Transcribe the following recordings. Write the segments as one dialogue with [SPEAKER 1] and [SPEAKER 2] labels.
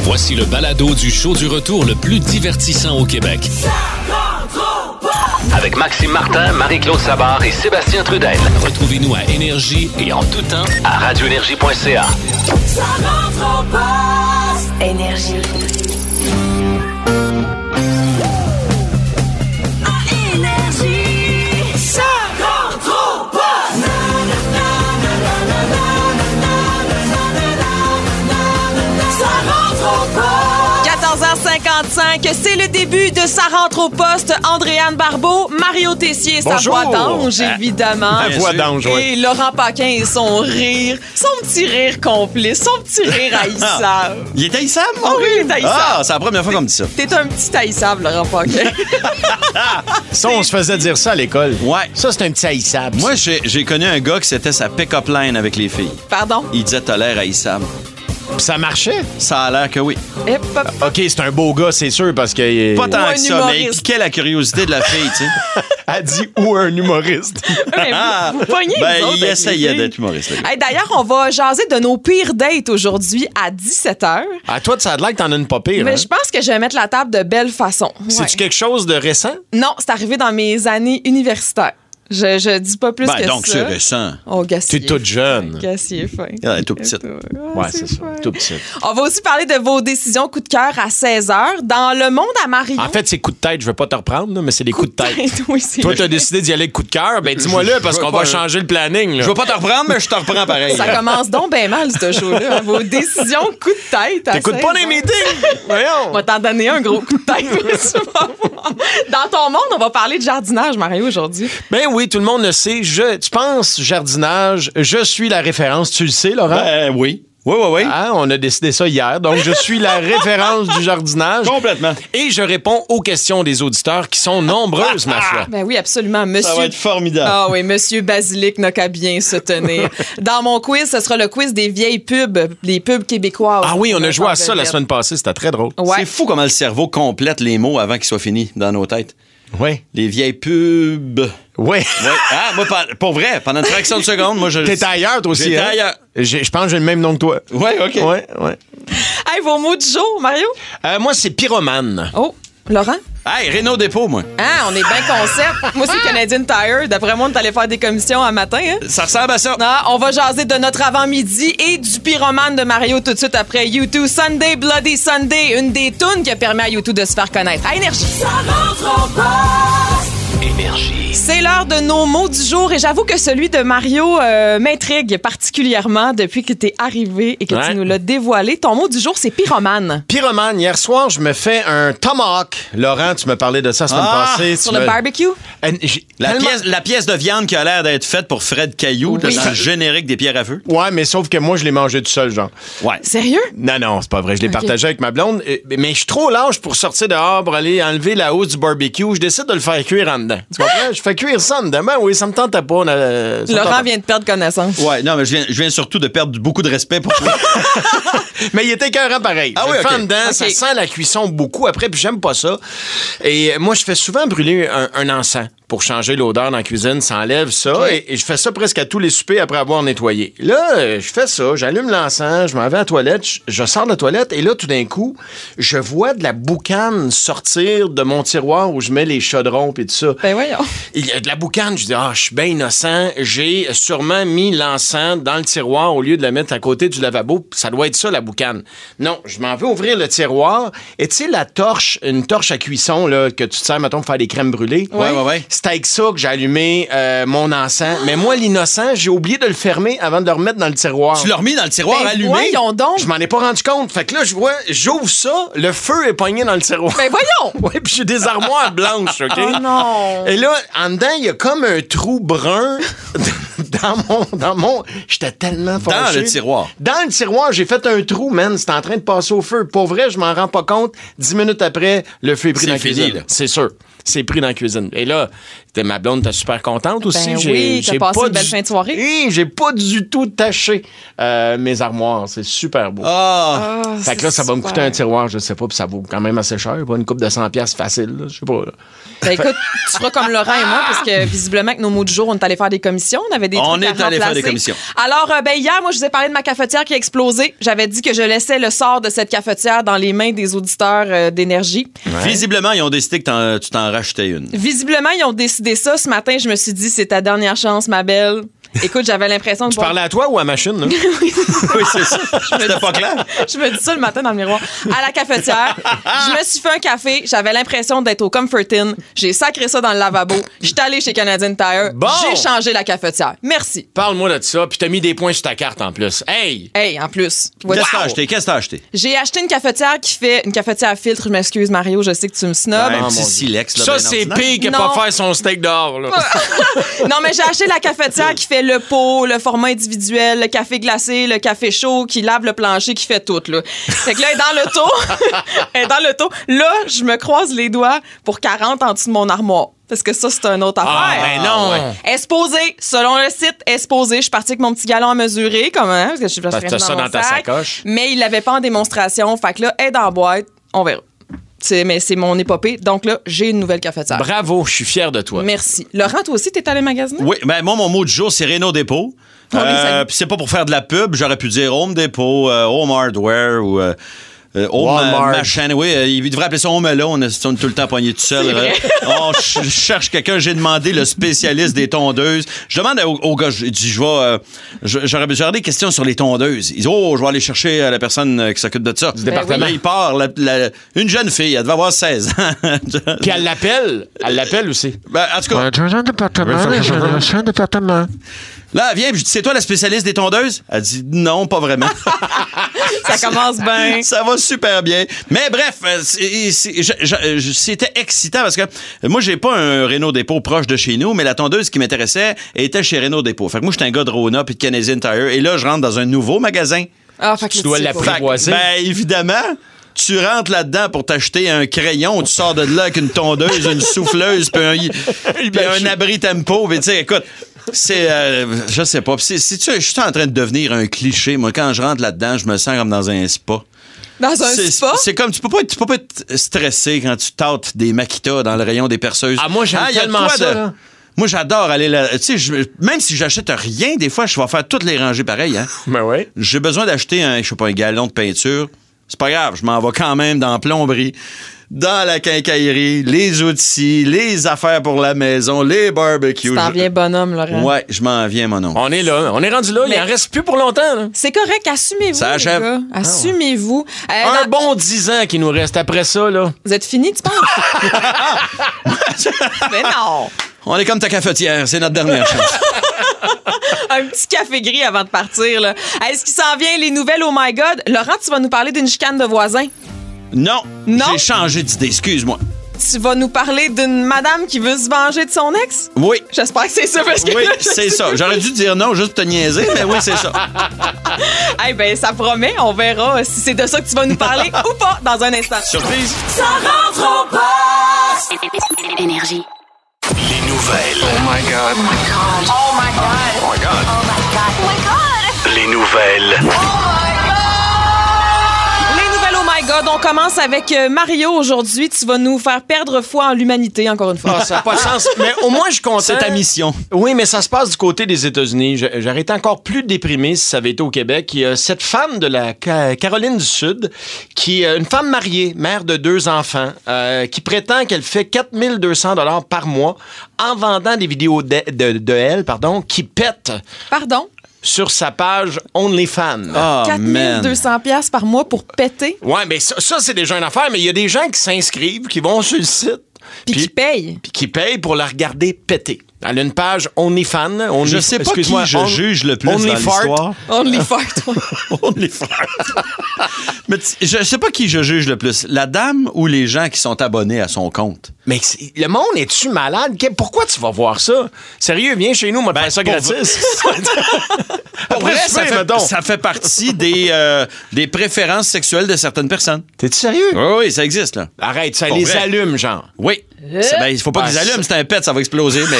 [SPEAKER 1] Voici le balado du show du retour le plus divertissant au Québec. Avec Maxime Martin, Marie-Claude Savard et Sébastien Trudel. Retrouvez-nous à Énergie et en tout temps à radioénergie.ca. Ça rentre au poste.
[SPEAKER 2] Énergie.
[SPEAKER 3] C'est le début de Ça rentre au poste. Andréane Barbeau, Mario Tessier, sa voix d'ange, évidemment.
[SPEAKER 4] La voix d'ange, oui.
[SPEAKER 3] Et Laurent Paquin et son rire, son petit rire complice, son petit rire haïssable.
[SPEAKER 5] Il est haïssable, mon
[SPEAKER 3] Oh oui, il est haïssable.
[SPEAKER 5] Ah, c'est la première fois qu'on me dit ça.
[SPEAKER 3] T'es un petit haïssable, Laurent Paquin.
[SPEAKER 4] Ça, on se faisait dire ça à l'école.
[SPEAKER 5] Ouais.
[SPEAKER 4] Ça, c'est un petit haïssable.
[SPEAKER 5] Moi, j'ai connu un gars qui c'était sa pick-up line avec les filles.
[SPEAKER 3] Pardon?
[SPEAKER 5] Il disait t'as l'air haïssable.
[SPEAKER 4] Puis ça marchait.
[SPEAKER 5] Ça a l'air que oui.
[SPEAKER 4] OK, c'est un beau gars, c'est sûr, parce que...
[SPEAKER 5] Pas tant que ça,
[SPEAKER 3] humoriste.
[SPEAKER 5] mais il piquait la curiosité de la fille, tu sais.
[SPEAKER 4] Elle dit ou un humoriste.
[SPEAKER 3] Vous pognez,
[SPEAKER 5] Ben,
[SPEAKER 3] vous autres,
[SPEAKER 5] il
[SPEAKER 3] avec
[SPEAKER 5] essayait
[SPEAKER 3] les filles.
[SPEAKER 5] d'être humoriste. le gars.
[SPEAKER 3] Hey, d'ailleurs, on va jaser de nos pires dates aujourd'hui à 17h.
[SPEAKER 4] À toi, ça a l'air que t'en as une pas pire.
[SPEAKER 3] Mais
[SPEAKER 4] hein?
[SPEAKER 3] je pense que je vais mettre la table de belle façon.
[SPEAKER 4] C'est-tu
[SPEAKER 3] Ouais.
[SPEAKER 4] quelque chose de récent?
[SPEAKER 3] Non, c'est arrivé dans mes années universitaires. Je dis pas plus
[SPEAKER 5] Ben,
[SPEAKER 3] que
[SPEAKER 5] donc,
[SPEAKER 3] ça.
[SPEAKER 5] c'est récent.
[SPEAKER 3] Oh, Gassier.
[SPEAKER 4] T'es toute jeune.
[SPEAKER 3] Gassier fin.
[SPEAKER 5] Elle est toute petite.
[SPEAKER 4] Ouais, c'est ça. Tout petit.
[SPEAKER 3] On va aussi parler de vos décisions coup de cœur à 16h. Dans le monde à Mario.
[SPEAKER 4] En fait, c'est coup de tête. Je veux pas te reprendre, là, mais c'est des coups de tête.
[SPEAKER 3] Oui, c'est
[SPEAKER 4] Toi,
[SPEAKER 3] vrai.
[SPEAKER 4] t'as décidé d'y aller avec coup de cœur. Ben, dis-moi-le, parce
[SPEAKER 5] je veux
[SPEAKER 4] qu'on
[SPEAKER 5] pas-
[SPEAKER 4] va changer le planning. Là.
[SPEAKER 5] Je vais pas te reprendre, mais je te reprends pareil.
[SPEAKER 3] Ça commence donc bien mal, ce show-là. Vos décisions coup de tête. à
[SPEAKER 4] T'écoutes pas
[SPEAKER 3] 16
[SPEAKER 4] les
[SPEAKER 3] heures.
[SPEAKER 4] meetings? Voyons.
[SPEAKER 3] On va t'en donner un gros coup de tête. Tu vas voir. Dans ton monde, on va parler de jardinage, Mario, aujourd'hui.
[SPEAKER 4] Ben oui, tout le monde le sait. Tu penses jardinage, je suis la référence. Tu le sais, Laurent?
[SPEAKER 5] Ben oui. Oui.
[SPEAKER 4] Ah, on a décidé ça hier. Donc, je suis la référence du jardinage.
[SPEAKER 5] Complètement.
[SPEAKER 4] Et je réponds aux questions des auditeurs qui sont nombreuses, ma foi.
[SPEAKER 3] Ben oui, absolument. Monsieur...
[SPEAKER 5] Ça va être formidable.
[SPEAKER 3] Ah oui, Monsieur Basilic n'a qu'à bien se tenir. Dans mon quiz, ce sera le quiz des vieilles pubs, les pubs québécoisoes.
[SPEAKER 4] Ah oui, on a joué à ça la
[SPEAKER 3] vedette.
[SPEAKER 4] semaine passée. C'était très drôle.
[SPEAKER 3] Ouais.
[SPEAKER 5] C'est fou comment le cerveau complète les mots avant qu'ils soient finis dans nos têtes.
[SPEAKER 4] Oui.
[SPEAKER 5] Les vieilles pubs.
[SPEAKER 4] Oui.
[SPEAKER 5] Ouais. Ah, moi, pour vrai, pendant une fraction de seconde, moi, je...
[SPEAKER 4] T'es ailleurs, toi aussi.
[SPEAKER 5] J'étais
[SPEAKER 4] hein?
[SPEAKER 5] ailleurs.
[SPEAKER 4] Je pense que j'ai le même nom que toi.
[SPEAKER 5] Ouais, OK.
[SPEAKER 4] Ouais.
[SPEAKER 3] Hey, vos mots du jour, Mario?
[SPEAKER 4] Moi, c'est pyromane.
[SPEAKER 3] Oh, Laurent?
[SPEAKER 5] Hey, Renault Dépôt, moi.
[SPEAKER 3] Ah, on est bien concept. Moi, c'est Canadian Tire. D'après moi, on est allé faire des commissions un matin. Hein?
[SPEAKER 5] Ça ressemble à ça.
[SPEAKER 3] Ah, on va jaser de notre avant-midi et du pyromane de Mario tout de suite après U2. Sunday Bloody Sunday, une des tunes qui a permis à U2 de se faire connaître. À Énergie. Ça rentre au poste.
[SPEAKER 1] Énergie.
[SPEAKER 3] C'est l'heure de nos mots du jour et j'avoue que celui de Mario m'intrigue particulièrement depuis que t'es arrivé et que
[SPEAKER 4] Ouais.
[SPEAKER 3] tu nous l'as dévoilé. Ton mot du jour, c'est pyromane.
[SPEAKER 4] Pyromane, hier soir, je me fais un tomahawk. Laurent, tu me parlais de ça la semaine
[SPEAKER 5] Ah,
[SPEAKER 4] passée.
[SPEAKER 3] Sur le barbecue?
[SPEAKER 5] La pièce de viande qui a l'air d'être faite pour Fred Caillou
[SPEAKER 3] Oui.
[SPEAKER 5] dans le générique des Pierres à feu.
[SPEAKER 4] Ouais, mais sauf que moi, je l'ai mangé tout seul, genre.
[SPEAKER 5] Ouais.
[SPEAKER 3] Sérieux?
[SPEAKER 4] Non, c'est pas vrai. Je l'ai
[SPEAKER 3] Ok.
[SPEAKER 4] partagé avec ma blonde. Mais je suis trop lâche pour sortir dehors, pour aller enlever la hausse du barbecue. Je décide de le faire cuire en dedans. Tu comprends? Je fais cuire ça en dedans. Ben oui, ça me tentait pas.
[SPEAKER 3] Laurent vient de perdre connaissance.
[SPEAKER 5] Ouais, non, mais je viens surtout de perdre beaucoup de respect pour toi.
[SPEAKER 4] Mais il était écœurant pareil.
[SPEAKER 5] Ah
[SPEAKER 4] Je
[SPEAKER 5] oui,
[SPEAKER 4] le fais
[SPEAKER 5] ok.
[SPEAKER 4] en dedans, ça sent la cuisson beaucoup après, puis j'aime pas ça. Et moi, je fais souvent brûler un encens pour changer l'odeur dans la cuisine. Ça enlève ça.
[SPEAKER 3] Ok.
[SPEAKER 4] Et je fais ça presque à tous les soupers après avoir nettoyé. Là, je fais ça, j'allume l'encens, je m'en vais à la toilette, je sors de la toilette et là, tout d'un coup, je vois de la boucane sortir de mon tiroir où je mets les chaudrons et tout ça.
[SPEAKER 3] Ben voyons.
[SPEAKER 4] Il y a de la boucane. Je dis, je suis bien innocent. J'ai sûrement mis l'encens dans le tiroir au lieu de le mettre à côté du lavabo. Ça doit être ça, la boucane. Non, je m'en vais ouvrir le tiroir. Et tu sais, la torche, une torche à cuisson là, que tu te sers, mettons, pour faire des crèmes brûlées.
[SPEAKER 5] Ouais.
[SPEAKER 4] C'est avec ça que j'ai allumé mon encens. Mais moi, l'innocent, j'ai oublié de le fermer avant de le remettre dans le tiroir.
[SPEAKER 5] Tu l'as remis dans le tiroir
[SPEAKER 3] Ben
[SPEAKER 5] allumé.
[SPEAKER 3] voyons donc.
[SPEAKER 4] Je m'en ai pas rendu compte. Fait que là, j'ouvre ça, le feu est pogné dans le tiroir.
[SPEAKER 3] Ben voyons.
[SPEAKER 4] Ouais, puis j'ai des armoires blanches, OK?
[SPEAKER 3] Oh non.
[SPEAKER 4] Et là, en dedans, il y a comme un trou brun dans mon... J'étais tellement fâché.
[SPEAKER 5] Dans le tiroir.
[SPEAKER 4] Dans le tiroir, j'ai fait un trou, man. C'était en train de passer au feu. Pour vrai, je m'en rends pas compte. 10 minutes après, le feu est pris
[SPEAKER 5] C'est
[SPEAKER 4] dans la
[SPEAKER 5] fini,
[SPEAKER 4] cuisine.
[SPEAKER 5] là.
[SPEAKER 4] C'est sûr. C'est pris dans la cuisine. Et là, ma blonde était super contente aussi.
[SPEAKER 3] Ben oui, t'as passé une belle fin de soirée.
[SPEAKER 4] Oui, j'ai pas du tout taché mes armoires. C'est super beau.
[SPEAKER 5] Ah!
[SPEAKER 3] Ah,
[SPEAKER 4] Fait que là, ça va me coûter un tiroir, je sais pas, puis ça vaut quand même assez cher. Pas une coupe de 100$ facile, là, je sais pas. Là.
[SPEAKER 3] Ben écoute, tu feras comme Laurent et moi, parce que visiblement, avec nos mots du jour, on est allé faire des commissions. On avait des
[SPEAKER 5] On est
[SPEAKER 3] à
[SPEAKER 5] allé faire
[SPEAKER 3] remplacer.
[SPEAKER 5] des commissions.
[SPEAKER 3] Alors, hier, moi, je vous ai parlé de ma cafetière qui a explosé. J'avais dit que je laissais le sort de cette cafetière dans les mains des auditeurs d'Énergie.
[SPEAKER 5] Ouais. Visiblement, ils ont décidé que tu t'en rachetais une.
[SPEAKER 3] Visiblement, ils ont décidé ça. Ce matin, je me suis dit, c'est ta dernière chance, ma belle. Écoute, j'avais l'impression de...
[SPEAKER 4] Tu parlais à toi ou à machine, là?
[SPEAKER 5] Oui, c'est ça. C'était pas clair.
[SPEAKER 3] Je me dis ça le matin dans le miroir. À la cafetière, je me suis fait un café. J'avais l'impression d'être au Comfortin. J'ai sacré ça dans le lavabo. J'étais allée chez Canadian Tire.
[SPEAKER 4] Bon.
[SPEAKER 3] J'ai changé la cafetière. Merci.
[SPEAKER 4] Parle-moi de ça, puis t'as mis des points sur ta carte en plus. Hey!
[SPEAKER 3] Hey, en plus.
[SPEAKER 5] Qu'est-ce que t'as acheté?
[SPEAKER 3] J'ai acheté une cafetière qui fait une cafetière à filtre. Je m'excuse, Mario, je sais que tu me snobs.
[SPEAKER 5] Un
[SPEAKER 4] mon
[SPEAKER 5] petit
[SPEAKER 4] Dieu.
[SPEAKER 5] silex. Là,
[SPEAKER 4] Ça,
[SPEAKER 5] ben
[SPEAKER 4] c'est
[SPEAKER 5] ordinaire.
[SPEAKER 4] pire que
[SPEAKER 3] Non.
[SPEAKER 4] pas faire son steak dehors, là.
[SPEAKER 3] Non, mais j'ai acheté la cafetière qui fait le pot, le format individuel, le café glacé, le café chaud, qui lave le plancher, qui fait tout, là. Fait que là, elle est dans l'auto. Elle est dans l'auto. Là, je me croise les doigts pour 40 en dessous de mon armoire. Parce que ça, c'est une autre affaire.
[SPEAKER 4] ben non!
[SPEAKER 3] Exposé, selon le site, exposé. Je suis partie avec mon petit galon à mesurer, comment? Parce que je suis
[SPEAKER 4] Parce que t'as ça
[SPEAKER 3] mon
[SPEAKER 4] dans ta
[SPEAKER 3] sac.
[SPEAKER 4] sacoche.
[SPEAKER 3] Mais il l'avait pas en démonstration. Fait que là, elle est dans la boîte. On verra. Mais c'est mon épopée. Donc là, j'ai une nouvelle cafetière.
[SPEAKER 4] Bravo, je suis fier de toi.
[SPEAKER 3] Merci. Laurent, toi aussi, t'es allé magasiner?
[SPEAKER 5] Oui, ben moi, mon mot du jour, c'est Renault Dépôt.
[SPEAKER 3] On les salue.
[SPEAKER 5] Puis c'est pas pour faire de la pub. J'aurais pu dire Home Depot, Home Hardware ou Home
[SPEAKER 4] Walmart.
[SPEAKER 5] Machin. Oui, il devrait appeler ça Home Alone. On est tout le temps poigné tout seul.
[SPEAKER 3] C'est vrai.
[SPEAKER 5] Oh, je cherche quelqu'un. J'ai demandé le spécialiste des tondeuses. Je demande au gars, je dis, j'aurais des questions sur les tondeuses. Il dit, je vais aller chercher la personne qui s'occupe de ça. Du
[SPEAKER 4] département.
[SPEAKER 5] Là, il part. Une jeune fille, elle devait avoir 16 ans.
[SPEAKER 4] Puis elle l'appelle aussi.
[SPEAKER 5] Ben, en tout cas,
[SPEAKER 2] un département.
[SPEAKER 5] là, elle vient, puis je dis, c'est toi la spécialiste des tondeuses? Elle dit, non, pas vraiment.
[SPEAKER 3] Ça commence bien.
[SPEAKER 5] Ça va super bien. Mais bref, c'était excitant parce que moi, j'ai pas un Renault Dépôt proche de chez nous, mais la tondeuse qui m'intéressait était chez Renault Dépôt. Fait que moi, j'étais un gars de Rona puis de Canadian Tire. Et là, je rentre dans un nouveau magasin.
[SPEAKER 3] Ah, fait que
[SPEAKER 4] Tu dois
[SPEAKER 3] sais pas.
[SPEAKER 4] l'apprivoiser.
[SPEAKER 5] Ben, évidemment, tu rentres là-dedans pour t'acheter un crayon, tu sors de là avec une tondeuse, une souffleuse, puis un abri tempo. Puis tu sais, écoute, c'est... je sais pas. Je suis en train de devenir un cliché. Moi, quand je rentre là-dedans, je me sens comme dans un spa.
[SPEAKER 3] Dans un spa?
[SPEAKER 5] C'est comme, tu peux pas être stressé quand tu tâtes des Makitas dans le rayon des perceuses.
[SPEAKER 4] Ah, moi, j'aime
[SPEAKER 5] il y a de
[SPEAKER 4] tellement
[SPEAKER 5] quoi
[SPEAKER 4] ça,
[SPEAKER 5] de-
[SPEAKER 4] là.
[SPEAKER 5] Moi, j'adore aller là. Tu sais, même si j'achète rien, des fois, je vais faire toutes les rangées pareilles. Hein.
[SPEAKER 4] Ben oui.
[SPEAKER 5] J'ai besoin d'acheter un gallon de peinture. C'est pas grave, je m'en vais quand même dans la plomberie, dans la quincaillerie, les outils, les affaires pour la maison, les barbecues.
[SPEAKER 3] Tu t'en viens bonhomme, Laurent.
[SPEAKER 5] Ouais, je m'en viens, mon oncle.
[SPEAKER 4] On est là. On est rendu là.
[SPEAKER 3] Mais-
[SPEAKER 4] Il en reste plus pour longtemps, là.
[SPEAKER 3] C'est correct, assumez-vous,
[SPEAKER 5] Ça
[SPEAKER 3] les
[SPEAKER 5] achève.
[SPEAKER 3] gars. Assumez-vous.
[SPEAKER 4] Un bon 10 ans qui nous reste après ça, là.
[SPEAKER 3] Vous êtes fini, tu penses? Mais non!
[SPEAKER 5] On est comme ta cafetière, c'est notre dernière chance.
[SPEAKER 3] Un petit café gris avant de partir, là. Est-ce qu'il s'en vient, les nouvelles? Oh my God! Laurent, tu vas nous parler d'une chicane de voisins.
[SPEAKER 5] Non,
[SPEAKER 3] Non?
[SPEAKER 5] j'ai changé d'idée, excuse-moi.
[SPEAKER 3] Tu vas nous parler d'une madame qui veut se venger de son ex?
[SPEAKER 5] Oui.
[SPEAKER 3] J'espère que c'est ça, parce que
[SPEAKER 5] Oui,
[SPEAKER 3] là, je
[SPEAKER 5] c'est
[SPEAKER 3] sais
[SPEAKER 5] ça. J'aurais dû dire non juste pour te niaiser, mais oui, c'est ça.
[SPEAKER 3] Eh ben, ça promet. On verra si c'est de ça que tu vas nous parler ou pas dans un instant.
[SPEAKER 5] Surprise.
[SPEAKER 1] Ça rentre au poste.
[SPEAKER 6] Énergie.
[SPEAKER 1] Les nouvelles.
[SPEAKER 6] Oh my God.
[SPEAKER 1] Les nouvelles.
[SPEAKER 3] Les nouvelles, oh my God, on commence avec Mario aujourd'hui. Tu vas nous faire perdre foi en l'humanité, encore une fois.
[SPEAKER 4] Ah, ça n'a pas de sens. Mais au moins, je suis content.
[SPEAKER 5] C'est ta mission.
[SPEAKER 4] Oui, mais ça se passe du côté des États-Unis. J'aurais été encore plus déprimé si ça avait été au Québec. Il y a cette femme de la Caroline du Sud, une femme mariée, mère de 2 enfants, qui prétend qu'elle fait 4200 $ par mois en vendant des vidéos de elle, qui pètent
[SPEAKER 3] Pardon?
[SPEAKER 4] sur sa page OnlyFans.
[SPEAKER 5] Oh,
[SPEAKER 3] 4200 pièces par mois pour péter,
[SPEAKER 4] Ouais, mais ça c'est déjà une affaire, mais il y a des gens qui s'inscrivent, qui vont sur le site,
[SPEAKER 3] puis qui payent.
[SPEAKER 4] puis qui payent pour la regarder péter. Elle a une page OnlyFans.
[SPEAKER 5] Je sais pas qui je juge le plus dans l'histoire.
[SPEAKER 3] Only fart, ouais.
[SPEAKER 5] OnlyFans. Mais je sais pas qui je juge le plus, la dame ou les gens qui sont abonnés à son compte.
[SPEAKER 4] Mais le monde est-tu malade? Pourquoi tu vas voir ça? Sérieux, viens chez nous, on va te faire ça gratis.
[SPEAKER 5] Pour vrai,
[SPEAKER 4] mettons.
[SPEAKER 5] ça fait partie des préférences sexuelles de certaines personnes.
[SPEAKER 4] T'es-tu sérieux?
[SPEAKER 5] Oui, ça existe, là.
[SPEAKER 4] Arrête, ça
[SPEAKER 5] Pour
[SPEAKER 4] les
[SPEAKER 5] vrai.
[SPEAKER 4] allume, genre.
[SPEAKER 5] Oui. Il faut pas qu'ils allument, c'est un pet, ça va exploser, mais...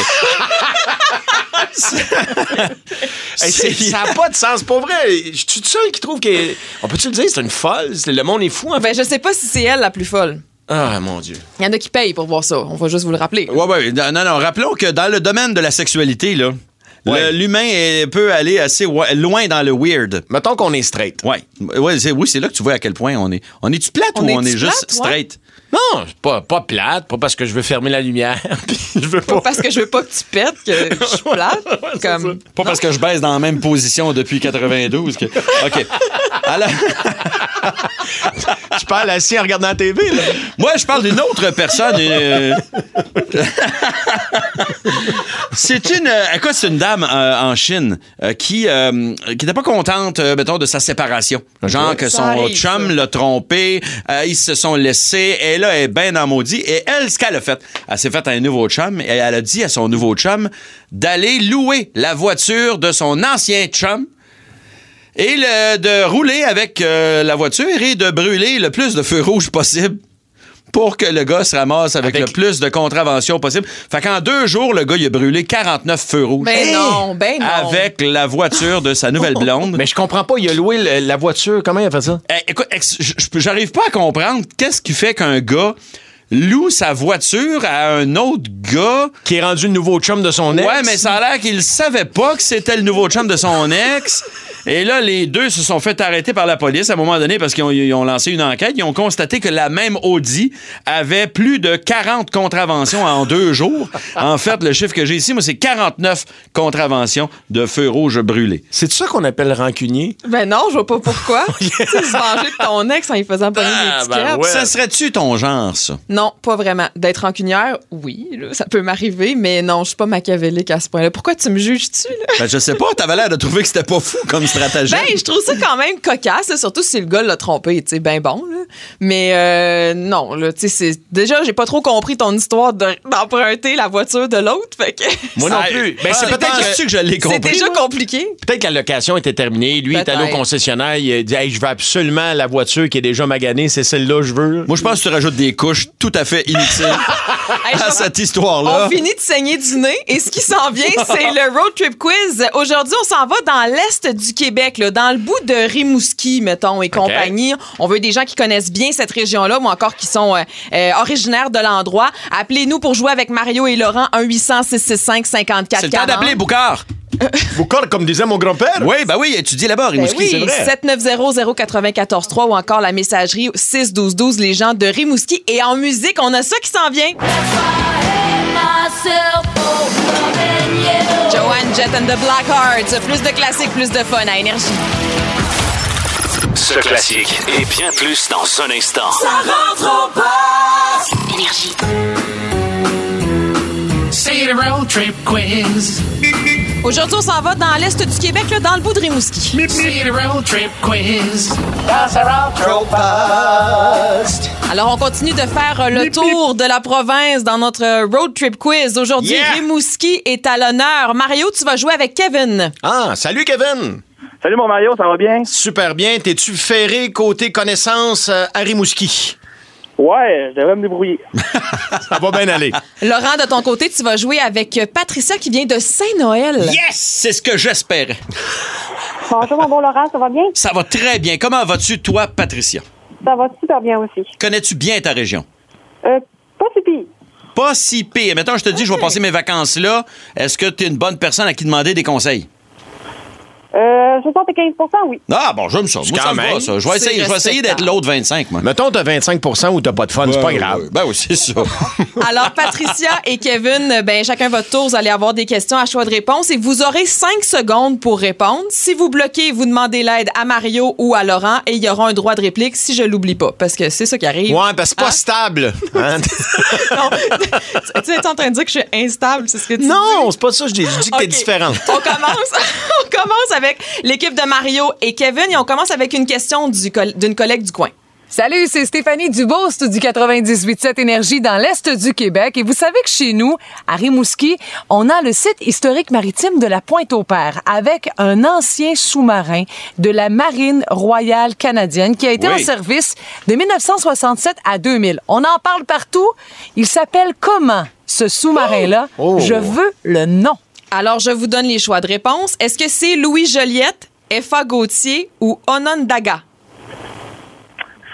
[SPEAKER 4] Hey, ça n'a pas de sens. Pour vrai, je suis tout seul qui trouve que... On peut-tu le dire? C'est une folle. Le monde est fou, en fait.
[SPEAKER 3] Ben, je sais pas si c'est elle la plus folle.
[SPEAKER 4] Ah, mon Dieu.
[SPEAKER 3] Il y en a qui payent pour voir ça. On va juste vous le rappeler.
[SPEAKER 5] Ouais. Non, rappelons que dans le domaine de la sexualité, là, L'humain peut aller assez loin dans le weird.
[SPEAKER 4] Mettons qu'on est straight.
[SPEAKER 5] Oui, c'est là que tu vois à quel point on est. On est-tu plate ou on est juste straight?
[SPEAKER 4] Non, pas plate, pas parce que je veux fermer la lumière. Je veux
[SPEAKER 3] pas parce que je veux pas que tu pètes que je suis plate. Comme...
[SPEAKER 5] Pas parce que je baisse dans la même position depuis 92. OK. Alors...
[SPEAKER 4] Tu parles assis en regardant la TV, là?
[SPEAKER 5] Moi, je parle d'une autre personne. C'est une dame en Chine qui n'était pas contente, mettons, de sa séparation. Genre que son chum l'a trompé, ils se sont laissés, et là, elle est bien en maudit. Et elle, ce qu'elle a fait, elle s'est faite un nouveau chum, et elle a dit à son nouveau chum d'aller louer la voiture de son ancien chum et de rouler avec la voiture et de brûler le plus de feux rouges possible pour que le gars se ramasse avec le plus de contraventions possible. Fait qu'en 2 jours, le gars, il a brûlé 49 feux rouges.
[SPEAKER 3] Ben non.
[SPEAKER 5] Avec la voiture de sa nouvelle blonde.
[SPEAKER 4] Mais je comprends pas, il a loué la voiture. Comment il a fait ça?
[SPEAKER 5] Écoute, j'arrive pas à comprendre qu'est-ce qui fait qu'un gars loue sa voiture à un autre gars
[SPEAKER 4] qui est rendu le nouveau chum de son ex.
[SPEAKER 5] Ouais, mais ça a l'air qu'il savait pas que c'était le nouveau chum de son ex. Et là, les deux se sont fait arrêter par la police à un moment donné parce qu'ils ont lancé une enquête. Ils ont constaté que la même Audi avait plus de 40 contraventions en 2 jours. En fait, le chiffre que j'ai ici, moi, c'est 49 contraventions de feux rouges brûlés.
[SPEAKER 4] C'est ça qu'on appelle rancunier?
[SPEAKER 3] Ben non, je vois pas pourquoi. Tu sais, se venger de ton ex en lui faisant pogner l'étiquette.
[SPEAKER 5] Ouais. Ça serait-tu ton genre, ça?
[SPEAKER 3] Non, pas vraiment. D'être rancunière, oui, là, ça peut m'arriver, mais non, je suis pas machiavélique à ce point-là. Pourquoi tu me juges-tu, là?
[SPEAKER 5] Ben, je sais pas, t'avais l'air de trouver que c'était pas fou comme stratégie.
[SPEAKER 3] Ben, je trouve ça quand même cocasse, là, surtout si le gars l'a trompé, tu sais, ben bon, là. Mais non, là, tu sais, déjà, j'ai pas trop compris ton histoire d'emprunter la voiture de l'autre, fait que...
[SPEAKER 4] Moi non plus. Ben, c'est peut-être
[SPEAKER 5] que je l'ai compris.
[SPEAKER 3] C'est déjà compliqué.
[SPEAKER 4] Peut-être que la location était terminée. Lui, il est allé au concessionnaire, il a dit « Hey, je veux absolument la voiture qui est déjà maganée, c'est celle-là que je veux. »
[SPEAKER 5] Moi, je pense que tu rajoutes des couches tout à fait inutiles à cette histoire-là.
[SPEAKER 3] On finit de saigner du nez et ce qui s'en vient, c'est le Road Trip Quiz. Aujourd'hui, on s'en va dans l'est du Québec, là, dans le bout de Rimouski, mettons, et compagnie. On veut des gens qui connaissent bien cette région-là ou encore qui sont originaires de l'endroit. Appelez-nous pour jouer avec Mario et Laurent, 1-800-665-5440.
[SPEAKER 5] C'est le temps d'appeler Boucard.
[SPEAKER 4] Boucard, comme disait mon grand-père?
[SPEAKER 5] Oui, ben oui, étudiez là-bas, Rimouski,
[SPEAKER 3] oui,
[SPEAKER 5] c'est vrai.
[SPEAKER 3] 790-094-3 ou encore la messagerie 612-12, les gens de Rimouski. Et en musique, on a ça qui s'en vient. Joanne Jett and the Blackhearts. Plus de classiques, plus de fun à Énergie.
[SPEAKER 1] Ce classique et bien plus dans un instant.
[SPEAKER 6] Ça rentre au poste.
[SPEAKER 1] Énergie.
[SPEAKER 6] C'est le Road Trip Quiz.
[SPEAKER 3] Aujourd'hui, on s'en va dans l'est du Québec, là, dans le bout de Rimouski.
[SPEAKER 6] C'est le Road Trip Quiz. Ça rentre au poste.
[SPEAKER 3] Alors, on continue de faire le tour de la province dans notre Road Trip Quiz. Aujourd'hui, Rimouski est à l'honneur. Mario, tu vas jouer avec Kevin.
[SPEAKER 4] Ah, salut Kevin!
[SPEAKER 7] Salut mon Mario, ça va bien?
[SPEAKER 4] Super bien. T'es-tu ferré côté connaissance à Rimouski?
[SPEAKER 7] Ouais, je devrais me débrouiller.
[SPEAKER 4] Ça va bien aller.
[SPEAKER 3] Laurent, de ton côté, tu vas jouer avec Patricia qui vient de Saint-Noël.
[SPEAKER 5] Yes! C'est ce que j'espérais.
[SPEAKER 8] Bonjour mon bon Laurent, ça va bien?
[SPEAKER 5] Ça va très bien. Comment vas-tu, toi, Patricia?
[SPEAKER 8] Ça va super bien aussi.
[SPEAKER 5] Connais-tu bien ta région?
[SPEAKER 8] Pas si pire.
[SPEAKER 5] Pas si pire. Maintenant, je te dis, je vais passer mes vacances là. Est-ce que tu es une bonne personne à qui demander des conseils?
[SPEAKER 8] 75 oui.
[SPEAKER 5] Ah, bon, j'aime ça. Moi, ça me va, ça. Je vais essayer d'être l'autre 25, moi.
[SPEAKER 4] Mettons, t'as 25 ou t'as pas de fun, c'est pas grave.
[SPEAKER 5] Ben oui, c'est ça.
[SPEAKER 3] Alors, Patricia et Kevin, ben, chacun votre tour, vous allez avoir des questions à choix de réponse et vous aurez 5 secondes pour répondre. Si vous bloquez, vous demandez l'aide à Mario ou à Laurent et il y aura un droit de réplique si je l'oublie pas, parce que c'est ça qui arrive.
[SPEAKER 4] Ouais, parce que c'est pas stable. Hein?
[SPEAKER 3] Non. Tu es en train de dire que je suis instable, c'est ce que tu dis?
[SPEAKER 4] Non, c'est pas ça, je dis que t'es différente.
[SPEAKER 3] On commence avec l'équipe de Mario et Kevin et on commence avec une question d'une collègue du coin.
[SPEAKER 9] Salut, c'est Stéphanie Duboost du 98.7 Énergie dans l'Est du Québec. Et vous savez que chez nous, à Rimouski, on a le site historique maritime de la Pointe-au-Père avec un ancien sous-marin de la Marine royale canadienne qui a été en service de 1967 à 2000. On en parle partout. Il s'appelle comment, ce sous-marin-là? Je veux le nom.
[SPEAKER 3] Alors, je vous donne les choix de réponse. Est-ce que c'est Louis Joliette, Effa Gauthier ou Onondaga?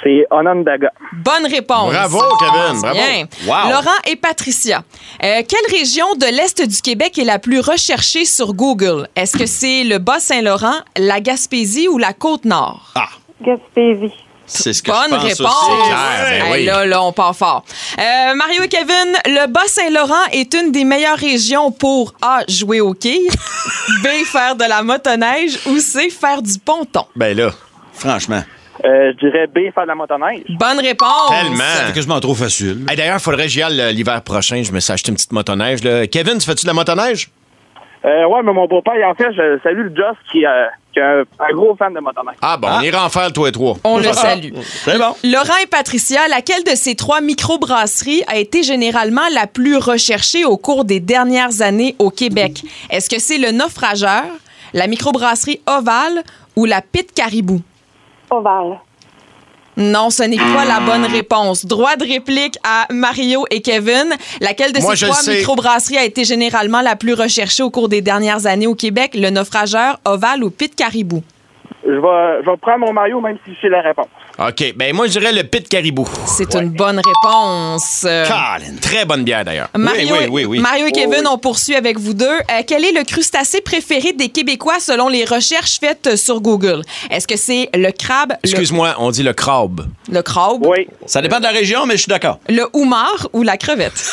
[SPEAKER 7] C'est Onondaga.
[SPEAKER 3] Bonne réponse.
[SPEAKER 4] Bravo, Kevin. Bravo.
[SPEAKER 3] Bien.
[SPEAKER 5] Wow.
[SPEAKER 3] Laurent et Patricia, quelle région de l'Est du Québec est la plus recherchée sur Google? Est-ce que c'est le Bas-Saint-Laurent, la Gaspésie ou la Côte-Nord?
[SPEAKER 8] Gaspésie.
[SPEAKER 5] C'est ce que
[SPEAKER 3] Bonne
[SPEAKER 5] je pense
[SPEAKER 3] réponse.
[SPEAKER 5] aussi.
[SPEAKER 4] clair, ben
[SPEAKER 3] Hey,
[SPEAKER 4] oui.
[SPEAKER 3] là, on part fort. Mario et Kevin, le Bas-Saint-Laurent est une des meilleures régions pour A, jouer au quilles, B, faire de la motoneige ou C, faire du ponton.
[SPEAKER 4] Ben là,
[SPEAKER 5] Franchement.
[SPEAKER 7] Je dirais B, faire de la motoneige.
[SPEAKER 3] Bonne réponse.
[SPEAKER 4] tellement.
[SPEAKER 5] C'est quasiment trop facile.
[SPEAKER 4] Hey, d'ailleurs, il faudrait que j'y aille l'hiver prochain. Je me suis acheté une petite motoneige. Là. Kevin, tu fais-tu de la motoneige?
[SPEAKER 7] Ouais, mais mon beau-père, en fait, je salue le Joss qui est un gros fan de motoneige.
[SPEAKER 4] Ah bon, on ira en faire toi et trois.
[SPEAKER 3] On le salue.
[SPEAKER 5] C'est bon.
[SPEAKER 3] Laurent et Patricia, laquelle de ces 3 microbrasseries a été généralement la plus recherchée au cours des dernières années au Québec? Est-ce que c'est le Naufrageur, la microbrasserie Ovale ou la Pit Caribou?
[SPEAKER 8] Ovale.
[SPEAKER 3] Non, ce n'est pas la bonne réponse. Droit de réplique à Mario et Kevin. Laquelle de
[SPEAKER 4] Moi,
[SPEAKER 3] ces
[SPEAKER 4] je
[SPEAKER 3] 3
[SPEAKER 4] le sais.
[SPEAKER 3] microbrasseries a été généralement la plus recherchée au cours des dernières années au Québec? Le Naufrageur, Ovale ou Pit Caribou?
[SPEAKER 7] Je vais prendre mon Mario, même si je sais la réponse.
[SPEAKER 4] OK. Ben moi, je dirais le Pit Caribou.
[SPEAKER 3] C'est une bonne réponse.
[SPEAKER 4] Colin. Très bonne bière, d'ailleurs.
[SPEAKER 3] Mario,
[SPEAKER 5] Oui.
[SPEAKER 3] Mario et Kevin, on poursuit avec vous deux. Quel est le crustacé préféré des Québécois selon les recherches faites sur Google? Est-ce que c'est le crabe,
[SPEAKER 4] Excuse-moi, on dit le crabe.
[SPEAKER 3] le crabe,
[SPEAKER 7] Oui.
[SPEAKER 5] Ça dépend de la région, mais je suis d'accord.
[SPEAKER 3] le homard ou la crevette?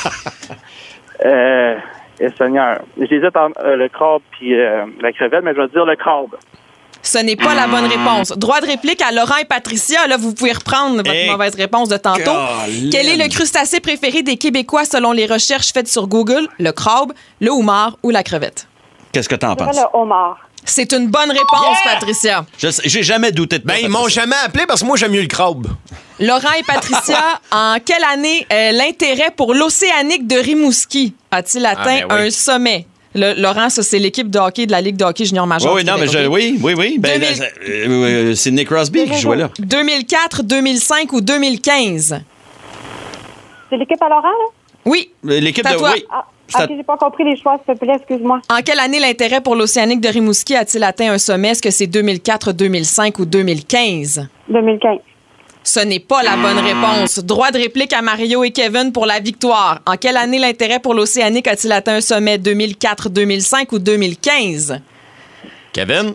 [SPEAKER 7] Seigneur. J'hésite entre le crabe puis la crevette, mais je vais dire le crabe.
[SPEAKER 3] Ce n'est pas la bonne réponse. Droit de réplique à Laurent et Patricia. Là, vous pouvez reprendre votre mauvaise réponse de tantôt.
[SPEAKER 5] Colin.
[SPEAKER 3] Quel est le crustacé préféré des Québécois selon les recherches faites sur Google? Le crabe, le homard ou la crevette?
[SPEAKER 5] Qu'est-ce que t'en
[SPEAKER 8] Je dirais
[SPEAKER 5] penses?
[SPEAKER 8] le homard.
[SPEAKER 3] C'est une bonne réponse, Patricia.
[SPEAKER 5] J'ai jamais douté de toi.
[SPEAKER 4] Ben, ils m'ont
[SPEAKER 5] Patricia.
[SPEAKER 4] jamais appelé parce que moi, j'aime mieux le crabe.
[SPEAKER 3] Laurent et Patricia, en quelle année l'intérêt pour l'Océanique de Rimouski a-t-il atteint
[SPEAKER 4] ben oui.
[SPEAKER 3] un sommet? Laurent, ça, c'est l'équipe de hockey de la Ligue de hockey junior major.
[SPEAKER 5] Oui,
[SPEAKER 3] du
[SPEAKER 5] non, mais
[SPEAKER 3] Québec, ok?
[SPEAKER 5] oui. Ben,
[SPEAKER 3] 2000.
[SPEAKER 5] c'est Nick Crosby qui jouait là.
[SPEAKER 3] 2004, 2005 ou 2015?
[SPEAKER 8] C'est l'équipe à Laurent, là?
[SPEAKER 3] Oui.
[SPEAKER 5] L'équipe
[SPEAKER 3] C'est à
[SPEAKER 5] de.
[SPEAKER 3] toi.
[SPEAKER 5] Oui.
[SPEAKER 8] Ah,
[SPEAKER 5] C'est à-
[SPEAKER 8] ok, j'ai pas compris les choix, s'il te plaît, excuse-moi.
[SPEAKER 3] En quelle année l'intérêt pour l'Océanique de Rimouski a-t-il atteint un sommet? Est-ce que c'est 2004, 2005 ou 2015?
[SPEAKER 8] 2015.
[SPEAKER 3] Ce n'est pas la bonne réponse. Droit de réplique à Mario et Kevin pour la victoire. En quelle année l'intérêt pour l'Océanique a-t-il atteint un sommet? 2004, 2005 ou 2015?
[SPEAKER 4] Kevin?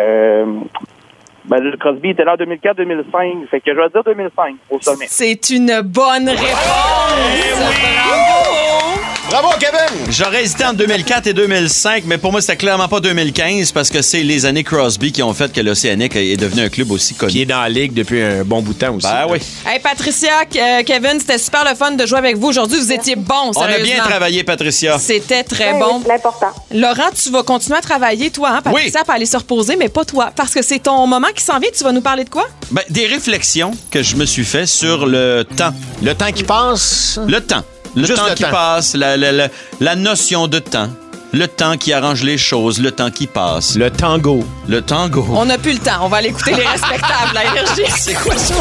[SPEAKER 7] Le Crosby était là en 2004-2005. Fait que je vais dire 2005 au sommet.
[SPEAKER 3] C'est une bonne réponse. Bravo!
[SPEAKER 4] Bravo, Kevin!
[SPEAKER 5] J'aurais hésité entre 2004 et 2005, mais pour moi, c'était clairement pas 2015 parce que c'est les années Crosby qui ont fait que l'Océanique est devenu un club aussi connu.
[SPEAKER 4] Qui est dans la ligue depuis un bon bout de temps aussi.
[SPEAKER 5] Ben oui.
[SPEAKER 3] Hey, Patricia, Kevin, c'était super le fun de jouer avec vous aujourd'hui. Vous étiez bons,
[SPEAKER 5] On a
[SPEAKER 3] sérieusement.
[SPEAKER 5] bien travaillé, Patricia.
[SPEAKER 3] C'était très
[SPEAKER 8] Oui,
[SPEAKER 3] bon.
[SPEAKER 8] oui, c'est l'important.
[SPEAKER 3] Laurent, tu vas continuer à travailler, toi, hein? Patricia,
[SPEAKER 5] Oui.
[SPEAKER 3] pour aller se reposer, mais pas toi. Parce que c'est ton moment qui s'en vient. Tu vas nous parler de quoi?
[SPEAKER 5] Ben, des réflexions que je me suis fait sur le temps.
[SPEAKER 4] Le temps qui passe.
[SPEAKER 5] Le temps. Le
[SPEAKER 4] Juste
[SPEAKER 5] temps
[SPEAKER 4] le
[SPEAKER 5] qui
[SPEAKER 4] temps.
[SPEAKER 5] passe, la notion de temps. Le temps qui arrange les choses, le temps qui passe.
[SPEAKER 4] Le tango.
[SPEAKER 5] Le tango.
[SPEAKER 3] On n'a plus le temps. On va aller écouter les respectables, la énergie.
[SPEAKER 5] C'est quoi ça?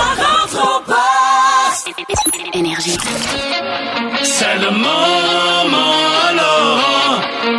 [SPEAKER 6] Énergie.
[SPEAKER 1] C'est le moment Laurent.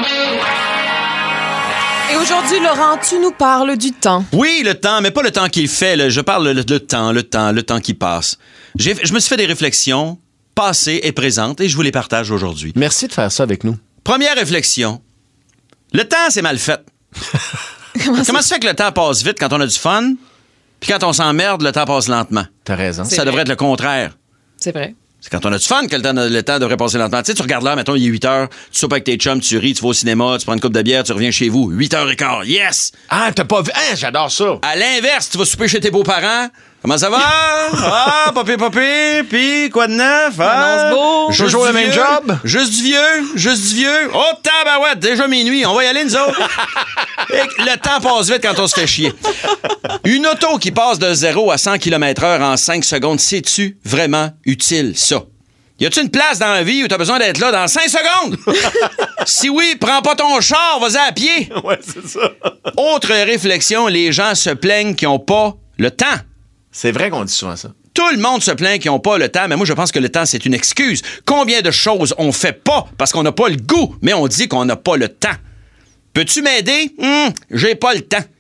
[SPEAKER 3] Et aujourd'hui, Laurent, tu nous parles du temps.
[SPEAKER 5] Oui, le temps, mais pas le temps qu'il fait. Là. Je parle le temps qui passe. Je me suis fait des réflexions passées et présentes et je vous les partage aujourd'hui.
[SPEAKER 4] Merci de faire ça avec nous.
[SPEAKER 5] Première réflexion. Le temps, c'est mal fait. Comment se fait que le temps passe vite quand on a du fun, puis quand on s'emmerde, le temps passe lentement?
[SPEAKER 4] T'as raison.
[SPEAKER 3] C'est
[SPEAKER 5] Ça
[SPEAKER 3] vrai.
[SPEAKER 5] devrait être le contraire.
[SPEAKER 3] C'est vrai.
[SPEAKER 5] C'est quand on a du fun que le temps devrait passer lentement. Tu sais, tu regardes l'heure, mettons, il est 8 heures, tu soupes avec tes chums, tu ris, tu vas au cinéma, tu prends une coupe de bière, tu reviens chez vous. 8h15, yes!
[SPEAKER 4] Ah, t'as pas vu? Ah, j'adore ça.
[SPEAKER 5] À l'inverse, tu vas souper chez tes beaux-parents. Comment ça va? Ah, papi, puis quoi de neuf? Ah,
[SPEAKER 3] Annonce beau.
[SPEAKER 5] juste
[SPEAKER 4] Toujours
[SPEAKER 5] du
[SPEAKER 4] le même
[SPEAKER 5] vieux,
[SPEAKER 4] job?
[SPEAKER 5] Juste du vieux. Oh, tabarouette, déjà minuit, on va y aller, nous autres. Et le temps passe vite quand on se fait chier. Une auto qui passe de 0 à 100 km/h en 5 secondes, c'est-tu vraiment utile, ça? Y a-tu une place dans la vie où t'as besoin d'être là dans 5 secondes? Si oui, prends pas ton char, vas-y à pied.
[SPEAKER 4] Ouais, c'est ça.
[SPEAKER 5] Autre réflexion, les gens se plaignent qu'ils n'ont pas le temps.
[SPEAKER 4] C'est vrai qu'on dit souvent ça.
[SPEAKER 5] Tout le monde se plaint qu'ils n'ont pas le temps, mais moi, je pense que le temps, c'est une excuse. Combien de choses on fait pas parce qu'on n'a pas le goût, mais on dit qu'on n'a pas le temps? Peux-tu m'aider? J'ai pas le temps.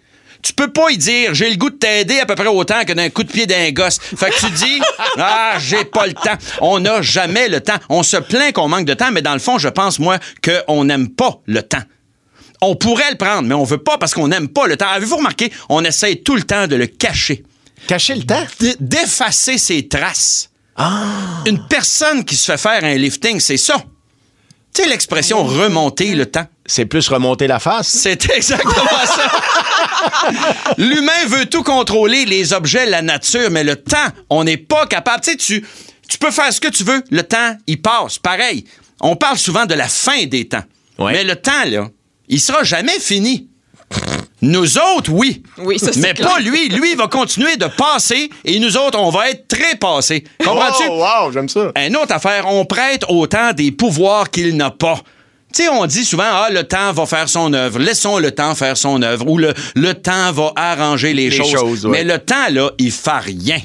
[SPEAKER 5] Tu peux pas y dire, j'ai le goût de t'aider à peu près autant que d'un coup de pied d'un gosse. Fait que tu dis, j'ai pas le temps. On n'a jamais le temps. On se plaint qu'on manque de temps, mais dans le fond, je pense, moi, qu'on n'aime pas le temps. On pourrait le prendre, mais on veut pas parce qu'on n'aime pas le temps. Avez-vous remarqué? On essaye tout le temps de le cacher.
[SPEAKER 4] Cacher le temps?
[SPEAKER 5] D'effacer ses traces. Une personne qui se fait faire un lifting, c'est ça. Tu sais, l'expression remonter le temps.
[SPEAKER 4] C'est plus remonter la face.
[SPEAKER 5] C'est exactement ça. L'humain veut tout contrôler, les objets, la nature, mais le temps, on n'est pas capable. Tu sais, tu peux faire ce que tu veux, le temps, il passe. Pareil, on parle souvent de la fin des temps. Ouais. Mais le temps, là, il sera jamais fini. Nous autres, oui.
[SPEAKER 3] Oui, ça, c'est
[SPEAKER 5] mais
[SPEAKER 3] clair.
[SPEAKER 5] pas lui. Lui, il va continuer de passer et nous autres, on va être très passés. Comprends-tu?
[SPEAKER 4] Oh, wow, j'aime ça.
[SPEAKER 5] Une autre affaire, on prête au temps des pouvoirs qu'il n'a pas. Tu sais, on dit souvent, le temps va faire son œuvre. Laissons le temps faire son œuvre. Ou le temps va arranger les choses.
[SPEAKER 4] Ouais.
[SPEAKER 5] Mais le temps, là, il fait rien.